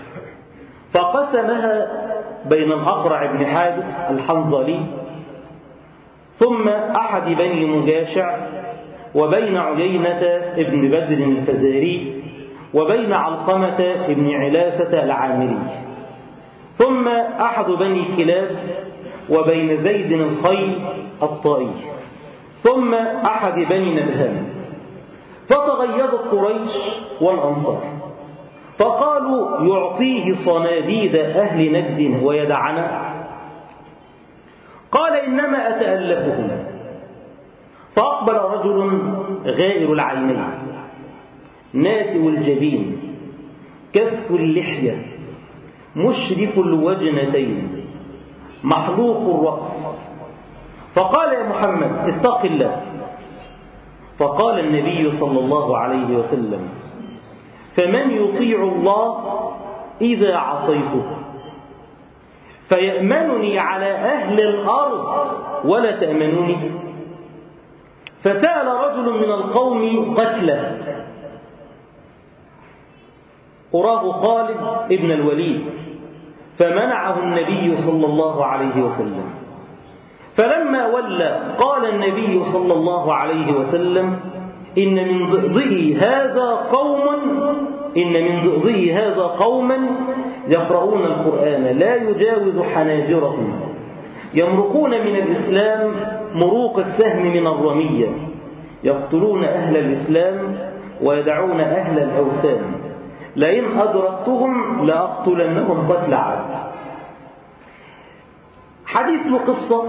فقسمها بين الأقرع بن حابس الحنظلي ثم أحد بني مجاشع وبين عيينة ابن بدر الفزاري وبين علقمة ابن علافة العامري ثم أحد بني كلاب وبين زيد الخيل الطائي ثم أحد بني نبهان. فتغيظت قريش والأنصار فقالوا: يعطيه صناديد أهل نجد ويدعنا؟ قال: إنما أتألفهم. فأقبل رجل غائر العينين ناتئ الجبين كث اللحية مشرف الوجنتين محلوق الرأس فقال: يا محمد اتق الله. فقال النبي صلى الله عليه وسلم: فمن يطيع الله إذا عصيته فيأمنني على أهل الأرض ولا تأمنوني؟ فسأل رجل من القوم قتله أراه خالد ابن الوليد فمنعه النبي صلى الله عليه وسلم. فلما ولى قال النبي صلى الله عليه وسلم: إن من ضئضئي هذا قوم إن من ضئضئي هذا قوما يقرؤون القرآن لا يجاوز حناجرهم يمرقون من الإسلام مروق السهم من الرمية يقتلون أهل الإسلام ويدعون أهل الأوثان لئن أدركتهم لأقتلنهم قتل عاد. حديث له قصة.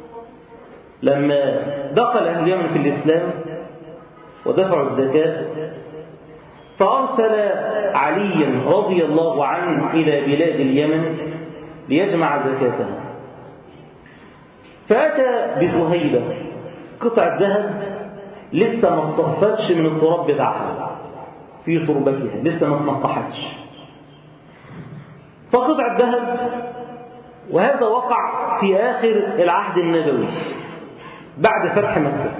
لما دخل أهل اليمن في الإسلام ودفعوا الزكاة فأرسل عليا رضي الله عنه إلى بلاد اليمن ليجمع زكاتها فأتى بذهيبة قطعة ذهب لسه ما تصفتش من التراب بتاعها في تربتها لسه ما تنقحتش فقطعة ذهب. وهذا وقع في آخر العهد النبوي بعد فتح مكة.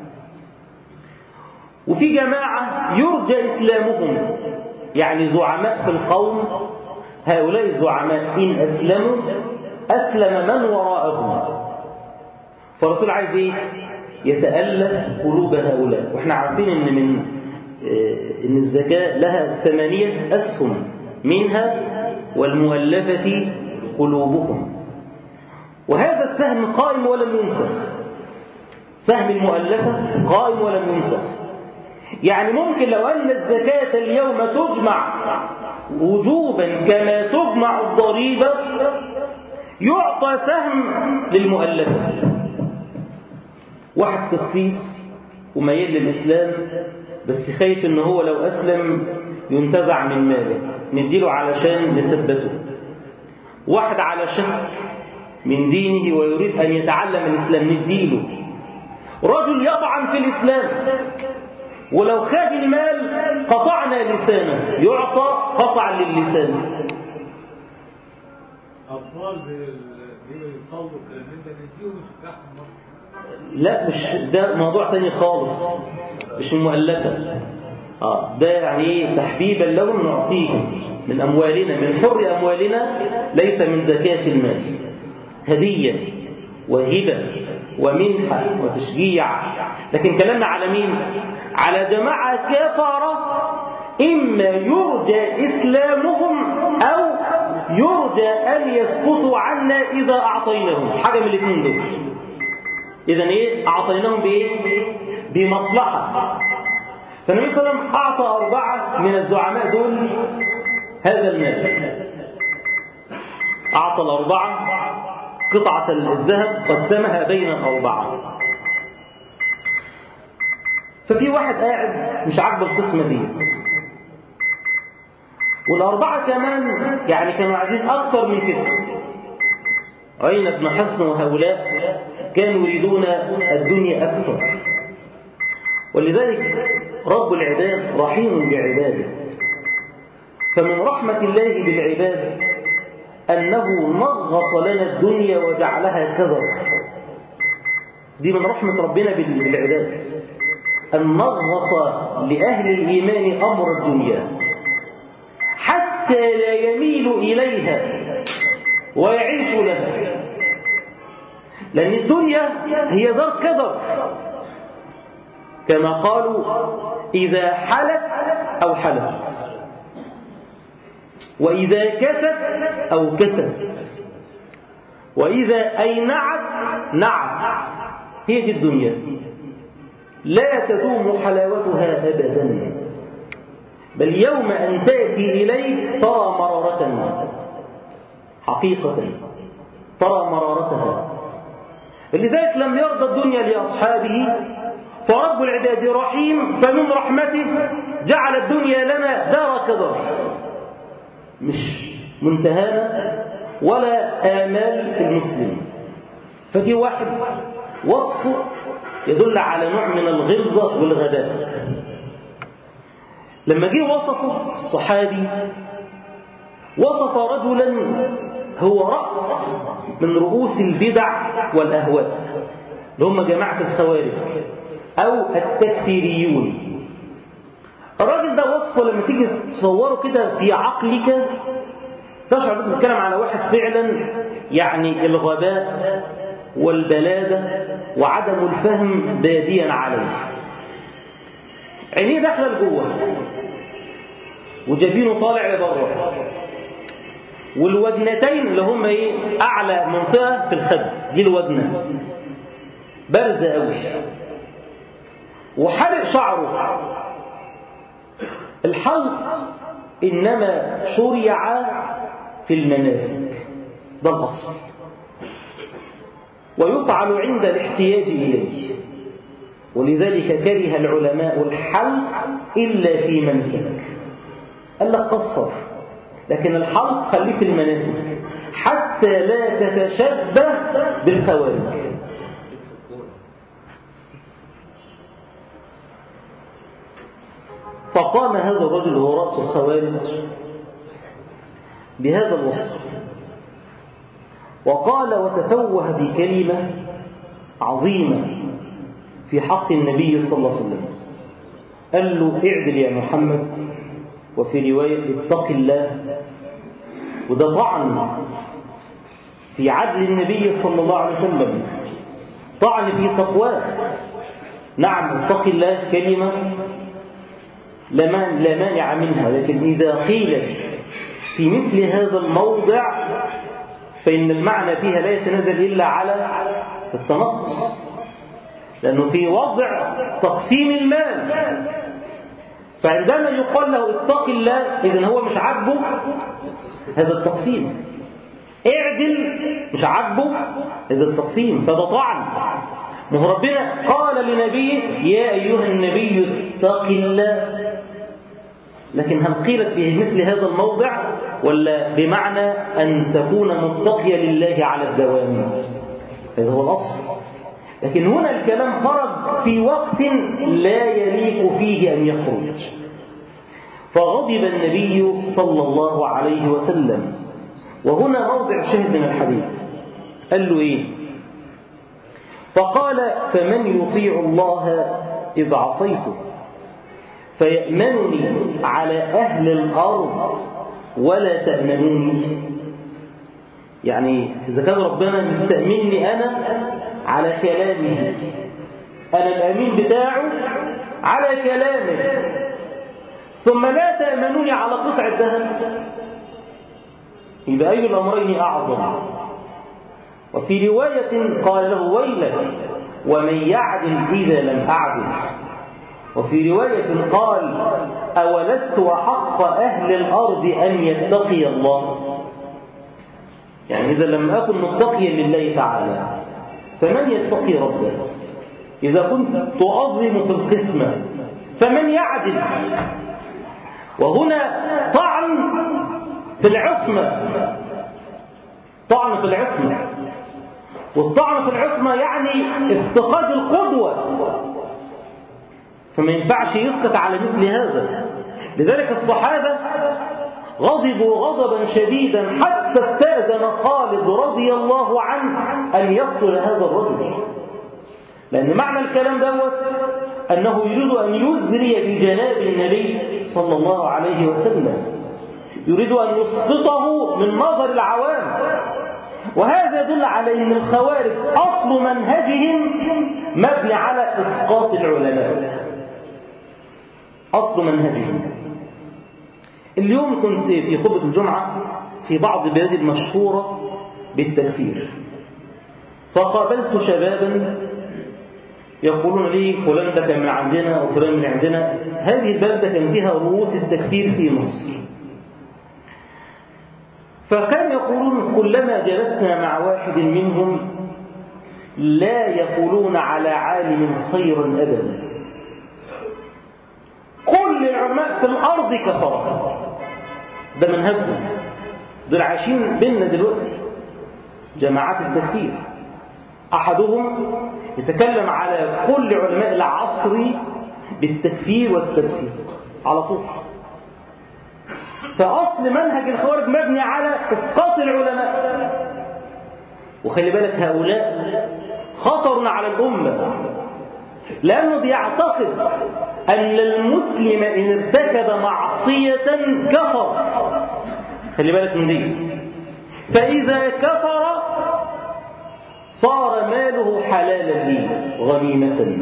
وفي جماعة يرجى إسلامهم يعني زعماء في القوم. هؤلاء الزعماء إن أسلموا أسلم من وراءهم. فالرسول عايز إيه؟ يتألف قلوب هؤلاء. وإحنا عارفين إن من إن الزكاة لها ثمانية أسهم منها والمؤلفة قلوبهم. وهذا السهم قائم ولم ينسخ. سهم المؤلفة قائم ولم ينسخ. يعني ممكن لو أن الزكاة اليوم تجمع وجوبا كما تجمع الضريبة يعطى سهم للمؤلفة. واحد قسيس وميل للإسلام بس خايف إن هو لو أسلم ينتزع من ماله نديله علشان نثبته. واحد على شك من دينه ويريد أن يتعلم الإسلام نديله. رجل يطعن في الإسلام ولو خد المال قطعنا لسانه، يعطى قطعا للسان. أطفال بيصلوا كلام ده نديهم يشجعهم. لا مش ده موضوع تاني خالص، مش المؤلفة. آه ده يعني تحبيبا لهم نعطيهم من أموالنا، من حر أموالنا، ليس من زكاة المال، هدية وهبة ومنحة وتشجيع. لكن كلامنا على مين؟ على جماعة كفرة إما يرجى إسلامهم أو يرجى أن يسقطوا عنا إذا أعطيناهم، حاجة من الاثنين دول. إذن إيه؟ أعطيناهم بإيه؟ بمصلحة. فالنبي صلى الله عليه وسلم أعطى أربعة من الزعماء دول هذا المال، أعطى الأربعة قطعة الذهب قسمها بين الأربعة. ففي واحد قاعد مش عاجبه القسمة دي، والأربعة كمان يعني كانوا عايزين أكثر من كده. عين بن حصن وهؤلاء كانوا يريدون الدنيا أكثر. ولذلك رب العباد رحيم بعباده، فمن رحمة الله بالعباد أنه نغص لنا الدنيا وجعلها كذر. دي من رحمة ربنا بالعباد، أن نغص لأهل الإيمان أمر الدنيا حتى لا يميل إليها ويعيش لها، لأن الدنيا هي دار كدر، كما قالوا إذا حلت أو حلت، وإذا كست أو كست، وإذا أينعت نعت. هي دي الدنيا، لا تدوم حلاوتها أبدا، بل يوم أن تأتي إليه ترى مرارة، حقيقة ترى مرارتها. لذلك لم يرضى الدنيا لأصحابه، فرب العباد رحيم، فمن رحمته جعل الدنيا لنا دار كدر، مش منتهانا ولا آمال المسلم. ففي واحد وصفه يدل على نوع من الغلظة والغباء. لما جه وصفه الصحابي، وصف رجلا هو رأس من رؤوس البدع والأهواء، اللي هم جماعة الخوارج أو التكفيريون. الراجل ده وصفه لما تيجي تصوره كده في عقلك تشعر انك بتتكلم على واحد فعلا يعني الغباء والبلادة وعدم الفهم باديا عليه. عينيه داخله لجوه وجبينه طالع لبره، والوجنتين اللي هم ايه اعلى منطقه في الخد دي الوجنه بارزه قوي، وحلق شعره. الحلق انما شرع في المناسك، ده الاصل، ويفعل عند الاحتياج اليه، ولذلك كره العلماء الحلق الا في منسك. قال لك قصر، لكن الحلق خليه في المناسك حتى لا تتشبه بالخوارج. فقام هذا الرجل هو رأس الخوارج بهذا الوصف، وقال وتفوه بكلمة عظيمة في حق النبي صلى الله عليه وسلم. قال له اعدل يا محمد، وفي رواية اتق الله. وده طعن في عدل النبي صلى الله عليه وسلم، طعن في تقواه. نعم اتق الله كلمة لا مانع منها، لكن إذا قيلت في مثل هذا الموضع فإن المعنى فيها لا يتنزل إلا على التنقص، لأنه في وضع تقسيم المال. فعندما يقال له اتق الله إذن هو مش عاجبه هذا التقسيم، اعدل مش عاجبه هذا التقسيم، فده طعن. ما هو ربنا قال لنبيه يا أيها النبي اتق الله، لكن هل قيلت في مثل هذا الموضع ولا بمعنى أن تكون متقيا لله على الدوام؟ هذا هو الأصل. لكن هنا الكلام خرج في وقت لا يليق فيه أن يخرج، فغضب النبي صلى الله عليه وسلم. وهنا موضع شاهد من الحديث، قال له إيه؟ فقال: فمن يطيع الله إذ عصيته فيأمنني على أهل الأرض ولا تأمنوني. يعني إذا كان ربنا مستأمني أنا على كلامه، أنا الأمين بتاعه على كلامه، ثم لا تأمنوني على قطع الذهب، يبقى أي الأمرين أعظم؟ وفي رواية قال له: ويلك ومن يعدل إذا لم أعدل. وفي رواية قال: أولست أحق أهل الأرض أن يتقي الله؟ يعني إذا لم أكن متقيا لله تعالى فمن يتقي ربه؟ إذا كنت تؤظم في القسمة فمن يعدل؟ وهنا طعن في العصمة، طعن في العصمة، والطعن في العصمة يعني افتقاد القدوة، فما ينفعش يسكت على مثل هذا. لذلك الصحابة غضبوا غضبا شديدا حتى استأذن خالد رضي الله عنه أن يقتل هذا الرجل، لأن معنى الكلام دوت أنه يريد أن يزري بجناب النبي صلى الله عليه وسلم، يريد أن يسقطه من نظر العوام. وهذا يدل على أن الخوارج أصل منهجهم مبني على إسقاط العلماء، أصل منهجهم. اليوم كنت في خطبة الجمعة في بعض البلاد المشهورة بالتكفير، فقابلت شبابا يقولون لي: فلان ده كان من عندنا وفلان من عندنا. هذه البلدة كان فيها رؤوس التكفير في مصر، فكانوا يقولون: كلما جلسنا مع واحد منهم لا يقولون على عالم خيرا أبدا، كل العلماء في الأرض كفرة. ده منهجهم، دول عايشين بيننا دلوقتي جماعات التكفير. أحدهم يتكلم على كل علماء العصر بالتكفير والتفسيق على طول. فأصل منهج الخوارج مبني على إسقاط العلماء. وخلي بالك هؤلاء خطر على الأمة، لأنه بيعتقد أن المسلم إن ارتكب معصية كفر. خلي بالك من دي، فإذا كفر صار ماله حلالا لي غنيمة،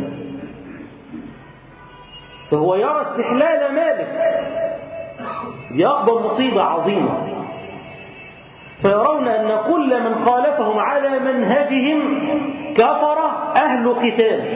فهو يرى استحلال مالك، دي أكبر مصيبة عظيمة. فيرون أن كل من خالفهم على منهجهم كفر أهل قتال.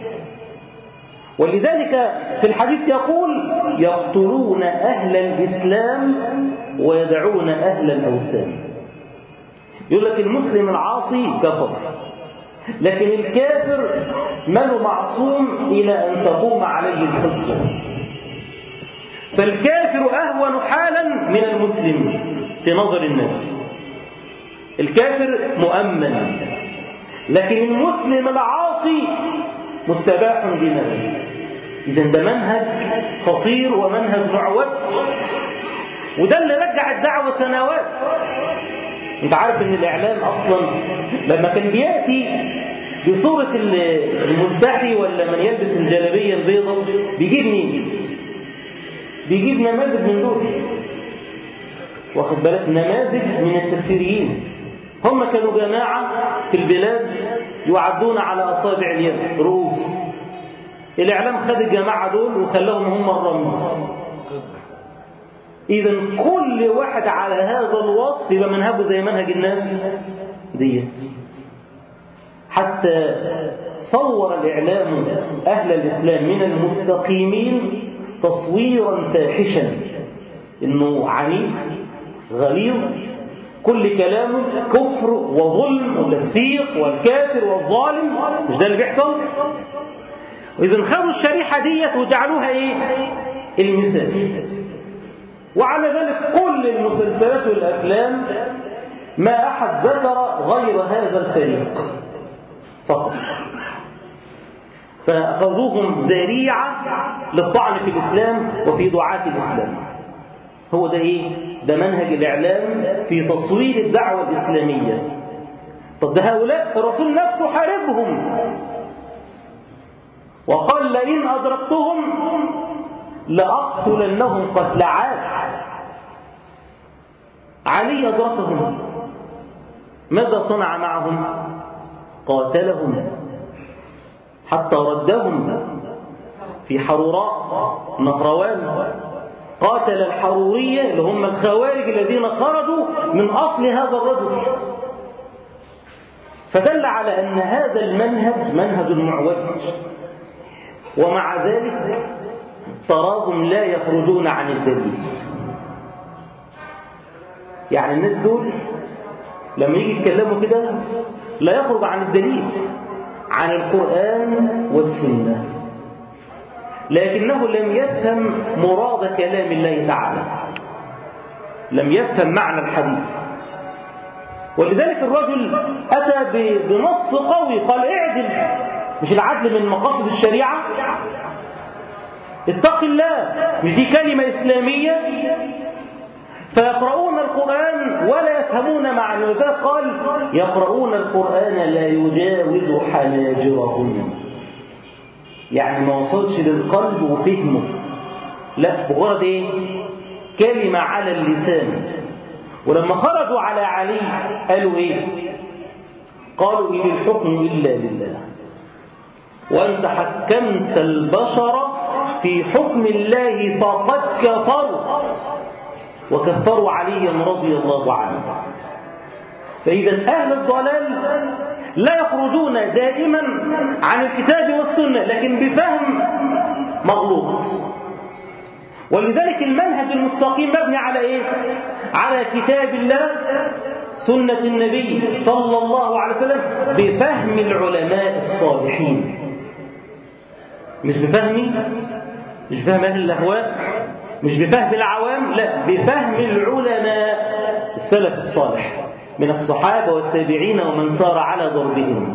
ولذلك في الحديث يقول: يقتلون أهل الإسلام ويدعون أهل الأوثان. يقول لك المسلم العاصي كفر، لكن الكافر ماله معصوم إلى أن تقوم عليه الحجة. فالكافر أهون حالا من المسلم في نظر الناس. الكافر مؤمن، لكن المسلم العاصي مستباح دماغه. إذن ده منهج خطير ومنهج معوج، وده اللي رجع الدعوة سنوات. انت عارف ان الإعلام أصلا لما كان بيأتي بصورة الملتحي ولا من يلبس الجلابية البيضاء بيجيب مين؟ بيجيب نماذج من دول، واخد بالك، نماذج من التكفيريين. هم كانوا جماعة في البلاد يعدون على أصابع اليد رؤوس. الإعلام خد الجماعة دول وخلاهم هم الرمز. إذن كل واحد على هذا الوصف يبقى منهجه زي منهج الناس ديت. حتى صور الإعلام أهل الإسلام من المستقيمين تصويرا فاحشا، إنه عنيف غليظ، كل كلامه كفر وظلم وتفسيق والكافر والظالم. مش ده اللي بيحصل؟ وإذن خذوا الشريحة ديت وجعلوها إيه؟ المثال. وعلى ذلك كل المسلسلات والأفلام ما أحد ذكر غير هذا الفريق فقط. فأخذوهم ذريعة للطعن في الإسلام وفي دعاة الإسلام. هو ده إيه؟ ده منهج الإعلام في تصوير الدعوة الإسلامية. طب ده هؤلاء الرسول نفسه حاربهم وقال لئن أدركتهم لأقتلنهم قتل عاد. علي أدركهم، ماذا صنع معهم؟ قاتلهم حتى ردهم في حروراء نهروان. قاتل الحرورية اللي هم الخوارج الذين خرجوا من أصل هذا الرجل. فدل على أن هذا المنهج منهج معوج، ومع ذلك تراهم لا يخرجون عن الدليل. يعني الناس دول لما يجي يتكلموا كده لا يخرج عن الدليل، عن القرآن والسنة، لكنه لم يفهم مراد كلام الله تعالى، لم يفهم معنى الحديث. ولذلك الرجل أتى بنص قوي قال اعدل، مش العدل من مقاصد الشريعة؟ اتق الله، مش دي كلمة إسلامية؟ فيقرؤون القرآن ولا يفهمون معنى، وذلك قال يقرؤون القرآن لا يجاوز حناجرهم، يعني ما وصلش للقلب وفهمه، لا مجرد ايه؟ كلمة على اللسان. ولما خرجوا على علي قالوا ايه؟ قالوا إن الحكم إلا لله وأنت حكمت البشر في حكم الله فقد كفرت، وكفروا عليا رضي الله عنه. فإذا أهل الضلال لا يخرجون دائما عن الكتاب والسنة، لكن بفهم مغلوط. ولذلك المنهج المستقيم مبني على إيه؟ على كتاب الله، سنة النبي صلى الله عليه وسلم، بفهم العلماء الصالحين، مش بفهمي، مش بفهم أهل الأهواء، مش بفهم العوام، لا بفهم العلماء السلف الصالح من الصحابة والتابعين ومن سار على ضربهم.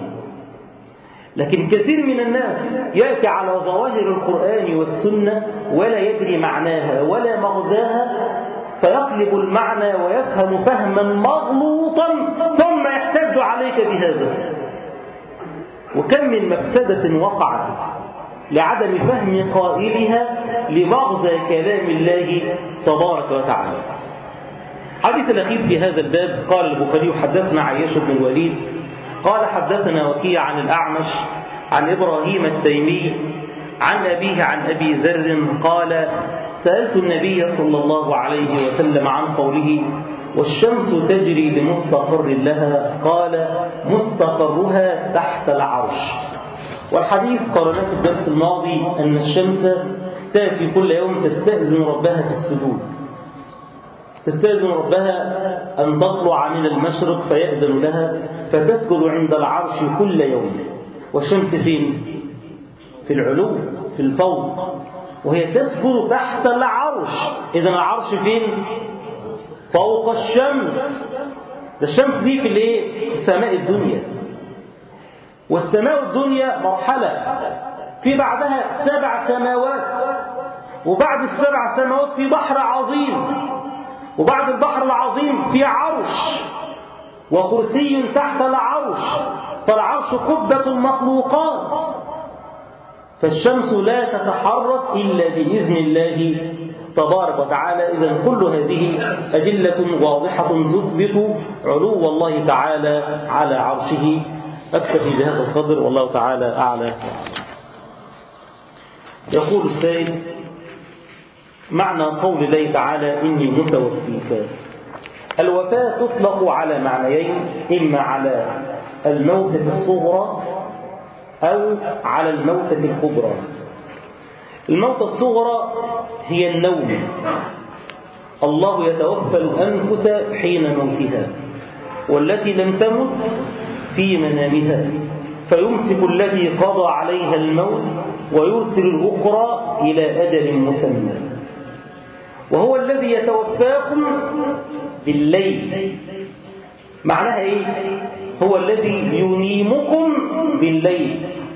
لكن كثير من الناس يأتي على ظواهر القرآن والسنة ولا يدري معناها ولا مغزاها، فيقلب المعنى ويفهم فهما مغلوطا ثم يحتج عليك بهذا. وكم من مفسدة وقعت لعدم فهم قائلها لمغزى كلام الله تبارك وتعالى. حديث الأخير في هذا الباب قال البخاري حدثنا عياش بن الوليد قال حدثنا وكيع عن الأعمش عن إبراهيم التيمي عن أبيه عن أبي ذر قال سألت النبي صلى الله عليه وسلم عن قوله والشمس تجري لمستقر لها، قال مستقرها تحت العرش. والحديث قرأناه في الدرس الماضي أن الشمس تأتي كل يوم تستأذن ربها في السجود، تستأذن ربها أن تطلع من المشرق فيأذن لها فتسجد عند العرش كل يوم. والشمس فين؟ في العلو، في الفوق، وهي تسجد تحت العرش. إذن العرش فين؟ فوق الشمس. ده الشمس دي في الايه؟ في السماء الدنيا. والسماء الدنيا مرحلة، في بعدها سبع سماوات، وبعد السبع سماوات في بحر عظيم، وبعد البحر العظيم في عرش وكرسي تحت العرش، فالعرش قبة المخلوقات. فالشمس لا تتحرك إلا بإذن الله تبارك وتعالى. إذن كل هذه أدلة واضحة تثبت علو الله تعالى على عرشه. أكتفي بهذا القدر والله تعالى أعلى. يقول السيد معنى قول الله تعالى إني متوفيك. الوفاة تطلق على معنيين، إما على الموتة الصغرى أو على الموتة الكبرى. الموتة الصغرى هي النوم، الله يتوفى الأنفس حين موتها، والتي لم تمت في منامها فيمسك الذي قضى عليها الموت ويرسل الأخرى إلى أجل مسمى. وهو الذي يتوفاكم بالليل. معناها إيه؟ هو الذي ينيمكم بالليل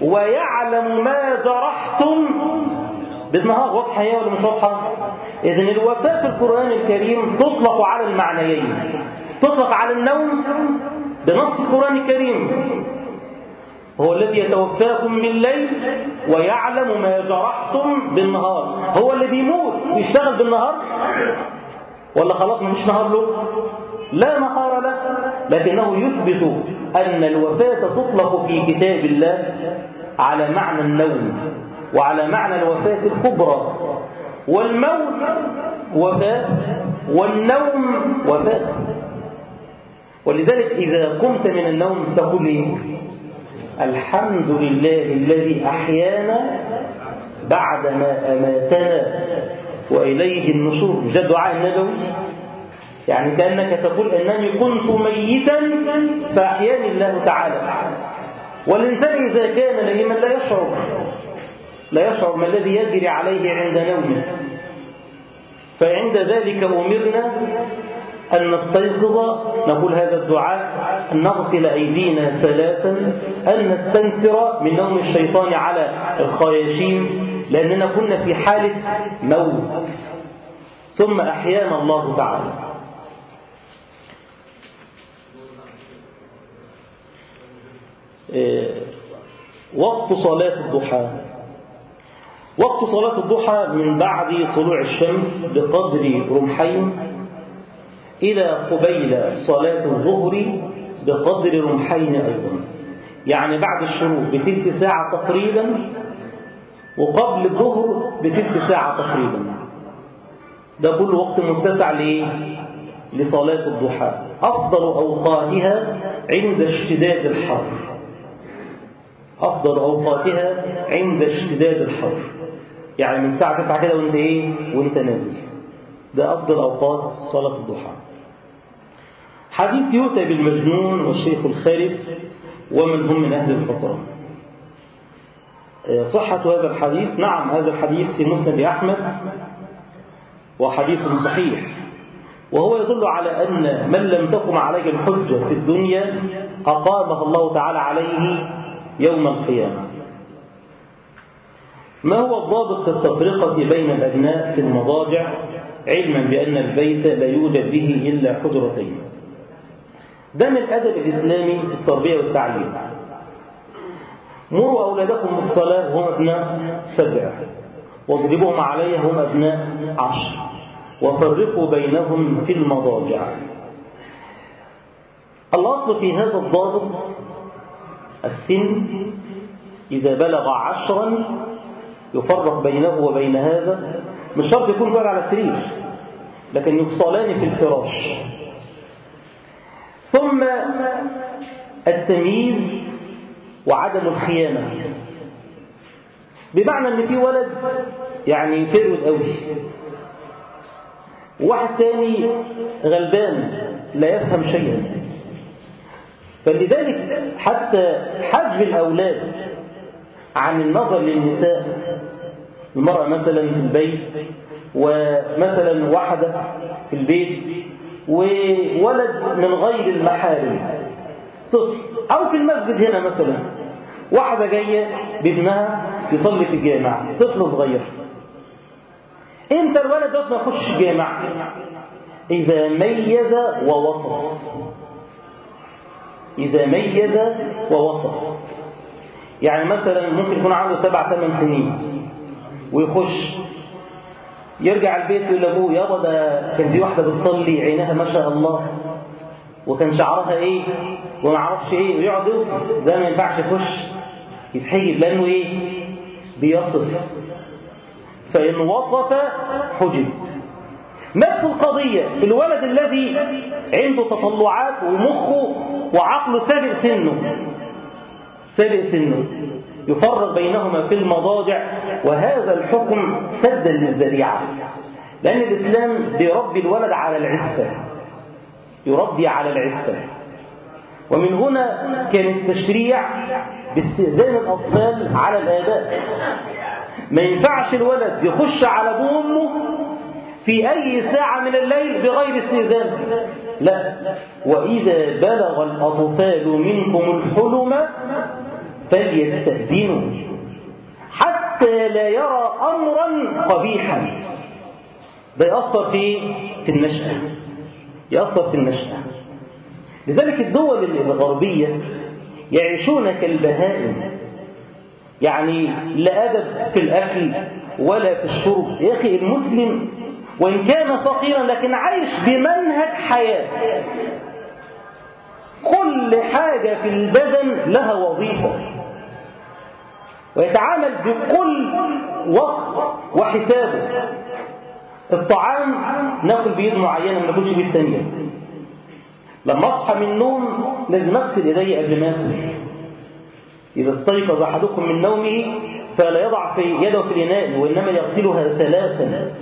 ويعلم ما جرحتم بالنهار. واضحة هي ولا مش واضحة؟ إذن الوفاة في القرآن الكريم تطلق على المعنيين، تطلق على النوم بنص القرآن الكريم، هو الذي يتوفاكم بالليل ويعلم ما جرحتم بالنهار. هو اللي بيموت بيشتغل بالنهار ولا خلاص مفيش نهار له؟ لا نهار له، لكنه يثبت أن الوفاة تطلق في كتاب الله على معنى النوم وعلى معنى الوفاة الكبرى، والموت وفاة والنوم وفاة. ولذلك إذا قمت من النوم تقول إيه؟ الحمد لله الذي أحيانا بعدما أماتنا وإليه النشور. جاء دعاء النبوي، يعني كأنك تقول أنني كنت ميتا فأحياني الله تعالى. والإنسان إذا كان نائما لا يشعر لا يشعر ما الذي يجري عليه عند نومه، فعند ذلك أمرنا أن نستيقظ نقول هذا الدعاء، أن نغسل أيدينا ثلاثا، أن نستنكر من نوم الشيطان على الخياشيم لأننا كنا في حالة موت، ثم أحيانا الله تعالى. وقت صلاة الضحى. وقت صلاة الضحى من بعد طلوع الشمس بقدر رمحين إلى قبيل صلاة الظهر بقدر رمحين أيضا، يعني بعد الشروق بتلك ساعة تقريبا وقبل الظهر بتلك ساعة تقريبا. ده كل وقت متسع لإيه؟ لصلاة الضحى. أفضل أوقاتها عند اشتداد الحر، أفضل أوقاتها عند اشتداد الحر، يعني من ساعة تسعة كده وانت إيه؟ وانت نازل. ده أفضل أوقات صلاة الضحى. حديث يؤتى بالمجنون والشيخ الخارف ومن هم من أهل الفترة. صحة هذا الحديث، نعم هذا الحديث في مسند أحمد وحديث صحيح، وهو يدل على أن من لم تقم عليه الحجة في الدنيا أقامها الله تعالى عليه يوم القيامة. ما هو الضابط في التفرقة بين الأبناء في المضاجع علما بأن البيت لا يوجد به إلا حجرتين؟ ده من الأدب الإسلامي في التربية والتعليم. مروا أولادكم بالصلاة وهم أبناء سبع، واضربوهم عليها هم أبناء عشر، وفرقوا بينهم في المضاجع. الأصل في هذا الضابط السن، إذا بلغ عشرا يفرق بينه وبين هذا، مش شرط يكون قاعد على السرير، لكن يفصلان في الفراش. ثم التمييز وعدم الخيانة، بمعنى ان في ولد يعني فرود قوي وواحد تاني غلبان لا يفهم شيئا، فلذلك حتى حجب الأولاد عن النظر للنساء، المرأة مثلا في البيت ومثلا واحدة في البيت وولد من غير المحارم طفل، أو في المسجد هنا مثلا واحدة جاية بابنها يصلي في الجامع، طفل صغير، امتى الولد ده ما يخش الجامع؟ إذا ميز ووصف، إذا ميز ووصف. يعني مثلا ممكن يكون عنده سبع ثمان سنين ويخش يرجع البيت يقول لابوه يابا ده كان في واحدة بتصلي عينها ما شاء الله وكان شعرها ايه وما عرفش ايه، ويقعد يوصف. ده ما ينفعش يخش يتحجب لانه ايه؟ بيصف. فإن وصف حجب. نفس القضية الولد الذي عنده تطلعات ومخه وعقله سابق سنه سابق سنه يفرق بينهما في المضاجع، وهذا الحكم سدا للذريعة، لأن الإسلام بيربي الولد على العفة، يربي على العفة. ومن هنا كان التشريع باستئذان الأطفال على الآباء. ما ينفعش الولد يخش على أبوه وأمه في أي ساعة من الليل بغير استئذان، لا. وإذا بلغ الأطفال منكم الحلم فليستأذنوا حتى لا يرى أمرا قبيحا. ده يأثر في في النشأة، يأثر في النشأة. لذلك الدول الغربية يعيشون كالبهائم، يعني لا أدب في الأكل ولا في الشرب. يا أخي المسلم وإن كان فقيرا لكن عايش بمنهج حياة، كل حاجة في البدن لها وظيفة، ويتعامل بكل وقت وحسابه. الطعام ناكل بيد معينة ما ناكلش بيد ثانية. لما اصحى من النوم لازم اغسل يدي قبل ما اكل. اذا استيقظ احدكم من نومه فلا يضع في يده في الاناء وانما يغسلها ثلاثا.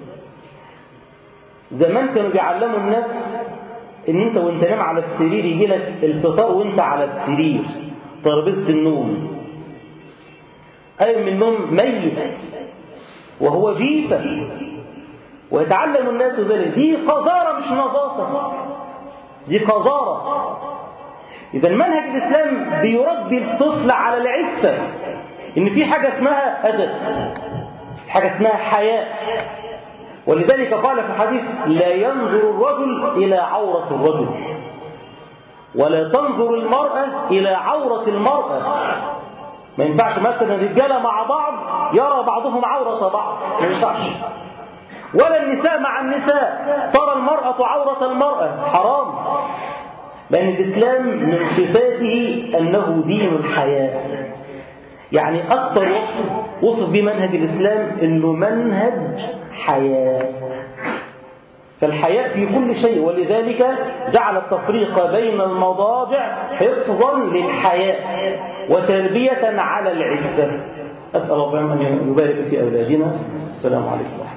زمان كانوا بيعلموا الناس ان انت وانت نام على السرير يجي لك الفطار وانت على السرير ترابيزه النوم، قايم من النوم ميت وهو جيفه، ويتعلم الناس ذلك. دي قذاره مش نظافه، دي قذاره. اذا منهج الاسلام بيربي الطفل على العفه، ان في حاجه اسمها ادب، حاجه اسمها حياء. ولذلك قال في الحديث لا ينظر الرجل إلى عورة الرجل ولا تنظر المرأة إلى عورة المرأة. ما ينفعش مثلا الرجالة مع بعض يرى بعضهم عورة بعض، ما ينفعش. ولا النساء مع النساء ترى المرأة عورة المرأة، حرام. لأن الإسلام من صفاته أنه دين الحياة. يعني أكثر وصف وصف بمنهج الإسلام أنه منهج حياة. فالحياة في كل شيء، ولذلك جعل التفريق بين المضاجع حفظا للحياة وتربية على العفة. أسأل الله أن يبارك في أولادنا. السلام عليكم.